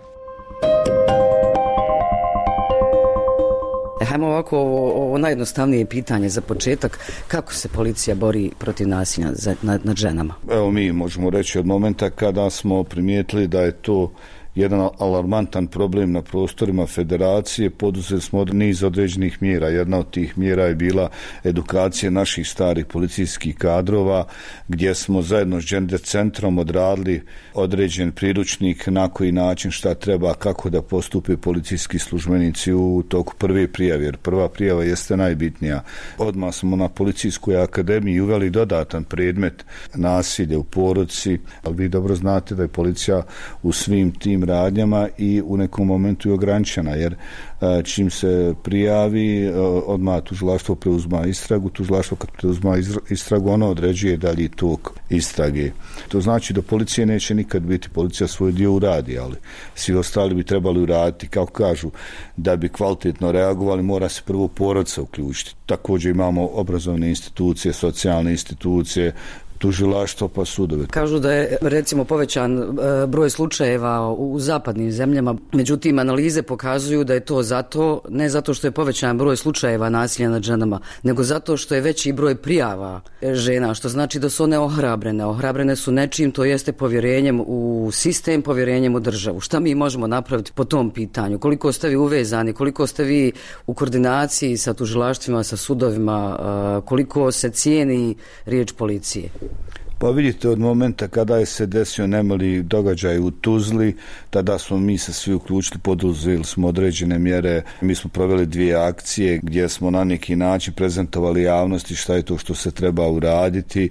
Hajmo ovako, ovo najjednostavnije pitanje za početak. Kako se policija bori protiv nasilja nad ženama? Evo, mi možemo reći od momenta kada smo primijetili da je to jedan alarmantan problem na prostorima federacije, poduzeli smo niz određenih mjera. Jedna od tih mjera je bila edukacija naših starih policijskih kadrova, gdje smo zajedno s Gender centrom odradili određen priručnik na koji način šta treba, kako da postupe policijski službenici u toku prve prijave, jer prva prijava jeste najbitnija. Odmah smo na policijskoj akademiji uveli dodatan predmet nasilje u porodici, ali vi dobro znate da je policija u svim tim radnjama i u nekom momentu je ograničena, jer čim se prijavi, odmah tužilaštvo preuzma istragu, tužilaštvo kad preuzma istragu, ono određuje dalji tok istrage. To znači da policije neće nikad biti, policija svoj dio uradi, ali svi ostali bi trebali uraditi, kako kažu, da bi kvalitetno reagovali, mora se prvo porodica uključiti. Također imamo obrazovne institucije, socijalne institucije, tužilaštvo pa sudove. Kažu da je recimo povećan broj slučajeva u zapadnim zemljama, međutim analize pokazuju da je to zato, ne zato što je povećan broj slučajeva nasilja nad ženama, nego zato što je veći broj prijava žena, što znači da su one ohrabrene. Ohrabrene su nečim, to jeste povjerenjem u sistem, povjerenjem u državu. Šta mi možemo napraviti po tom pitanju? Koliko ste vi uvezani, koliko ste vi u koordinaciji sa tužilaštvima, sa sudovima, koliko se cijeni riječ policije? Pa vidite, od momenta kada je se desio nemali događaj u Tuzli, tada smo mi se svi uključili, poduzeli smo određene mjere. Mi smo proveli 2 akcije gdje smo na neki način prezentovali javnosti šta je to što se treba uraditi,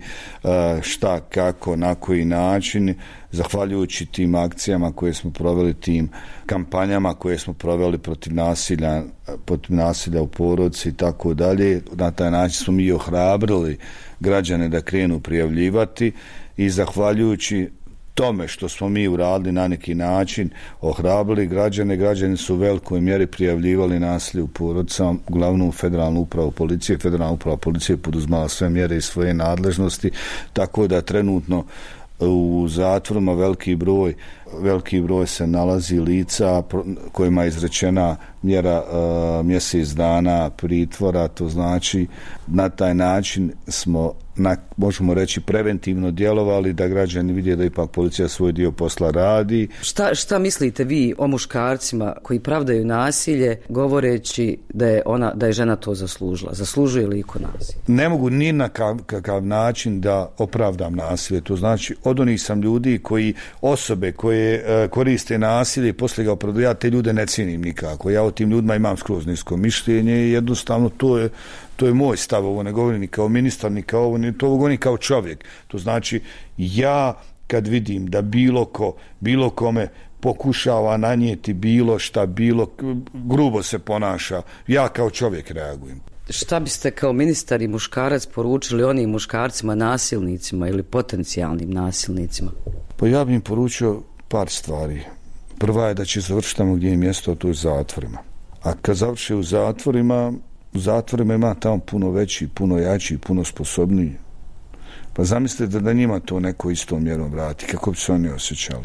šta, kako, na koji način. Zahvaljujući tim akcijama koje smo proveli, tim kampanjama koje smo proveli protiv nasilja u porodici i tako dalje, na taj način smo mi ohrabrili građane da krenu prijavljivati i zahvaljujući tome što smo mi uradili na neki način ohrabrili građani su u velikoj mjeri prijavljivali nasilje u porodicama, uglavnom federalnu upravu policije. Federalna uprava policije poduzmala sve mjere iz svoje nadležnosti, tako da trenutno u zatvorima veliki broj se nalazi lica kojima je izrečena mjera mjesec dana pritvora. To znači na taj način smo možemo reći preventivno djelovali da građani vide da ipak policija svoj dio posla radi. Šta mislite vi o muškarcima koji pravdaju nasilje govoreći da je žena to zaslužila? Zaslužuje li iko nasilje? Ne mogu ni na kakav način da opravdam nasilje. To znači od onih sam ljudi osobe koje koriste nasilje i poslije ga opravdaju, ja te ljude ne cijenim nikako. Ja o tim ljudima imam skroz nisko mišljenje i jednostavno to je moj stav, ovo ne govorim ni kao ministar, ni kao ovo, to govorim kao čovjek. To znači, ja kad vidim da bilo kome pokušava nanijeti bilo šta, grubo se ponaša, ja kao čovjek reagujem. Šta biste kao ministar i muškarac poručili onim muškarcima nasilnicima ili potencijalnim nasilnicima? Pa ja bih im poručio par stvari. Prva je da će završiti tamo gdje je mjesto, to je zatvorima. A kad završi u zatvorima ima tamo puno veći, puno jači, puno sposobniji. Pa zamislite da njima to neko istom mjerom vrati, kako bi se oni osjećali.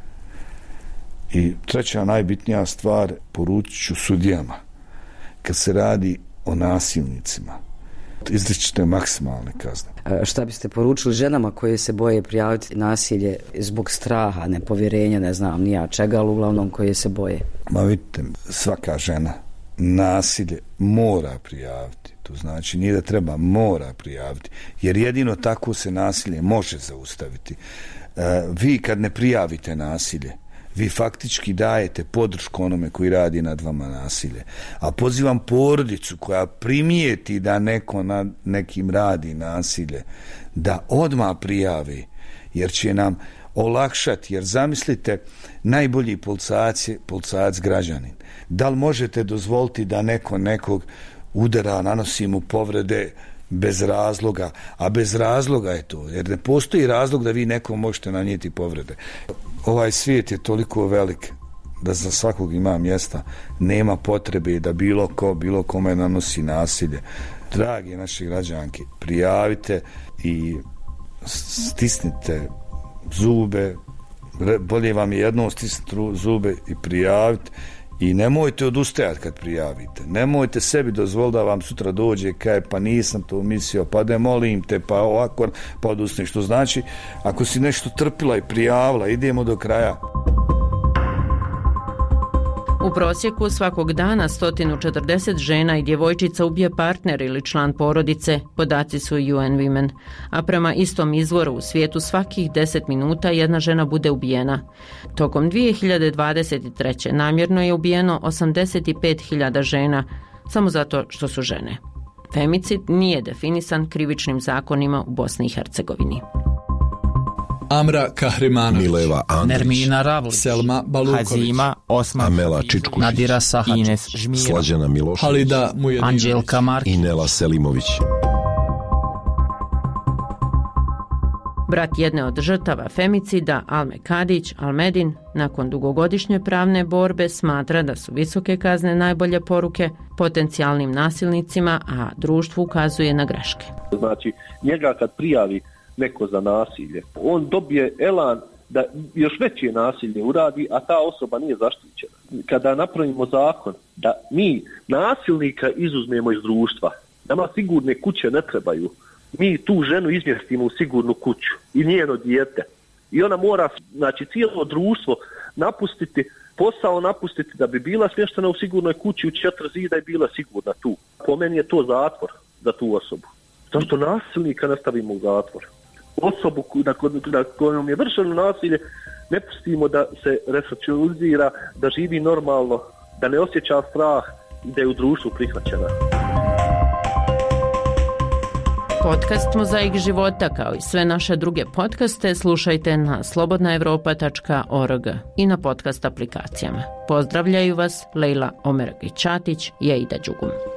I treća najbitnija stvar, poručit ću sudijama. Kad se radi o nasilnicima, izričite maksimalne kazne. Šta biste poručili ženama koje se boje prijaviti nasilje zbog straha, nepovjerenja, ne znam ni ja čega, ali uglavnom koje se boje? Ma vidite, svaka žena nasilje mora prijaviti. To znači nije da treba, mora prijaviti. Jer jedino tako se nasilje može zaustaviti. Vi kad ne prijavite nasilje, vi faktički dajete podršku onome koji radi nad vama nasilje. A pozivam porodicu koja primijeti da neko nad nekim radi nasilje, da odmah prijavi, jer će nam olakšati. Jer zamislite, najbolji policajac građanin. Da li možete dozvoliti da neko nekog udara, nanosi mu povrede bez razloga? A bez razloga je to, jer ne postoji razlog da vi nekom možete nanijeti povrede. Ovaj svijet je toliko velik da za svakog ima mjesta, nema potrebe da bilo kome nanosi nasilje. Dragi naši građanki, prijavite i stisnite zube, bolje vam je jednom stisniti zube i prijaviti. I nemojte odustajati kad prijavite. Nemojte sebi dozvoliti da vam sutra dođe kaj pa nisam to mislio, pa da molim te, pa ovako, pa odustane. Što znači, ako si nešto trpila i prijavila, idemo do kraja. U prosjeku svakog dana 140 žena i djevojčica ubije partner ili član porodice, podaci su UN Women. A prema istom izvoru u svijetu svakih 10 minuta jedna žena bude ubijena. Tokom 2023. namjerno je ubijeno 85.000 žena, samo zato što su žene. Femicid nije definisan krivičnim zakonima u Bosni i Hercegovini. Amra Kahrimanović, Mileva Andrić, Nermina Ravlić, Selma Baluković, Hazima Osman, Amela Čičkušić, Nadira Sahačić, Ines Žmira, Slađana Milošević, Halida Mujedinović, Anđelka Markić i Nela Selimović. Brat jedne od žrtava femicida, Alme Kadić, Almedin, nakon dugogodišnje pravne borbe smatra da su visoke kazne najbolje poruke potencijalnim nasilnicima, a društvu ukazuje na greške. Znači, njega kad prijavi neko za nasilje, on dobije elan da još veće nasilje uradi, a ta osoba nije zaštićena. Kada napravimo zakon da mi nasilnika izuzmemo iz društva, nama sigurne kuće ne trebaju, mi tu ženu izmjestimo u sigurnu kuću i njeno dijete. I ona mora, znači, cijelo društvo napustiti, posao napustiti da bi bila smještena u sigurnoj kući u 4 zida i bila sigurna tu. Po meni je to zatvor za tu osobu. Zašto nasilnika ne stavimo u zatvor? Osobu na kojom je vršeno nasilje ne pustimo da se resocijalizira, da živi normalno, da ne osjeća strah i da je u društvu prihvaćena. Podcast Mozaik života kao i sve naše druge podcaste slušajte na slobodnaevropa.org i na podcast aplikacijama. Pozdravljaju vas Lejla Omerović-Ćatić i Aida Đugum.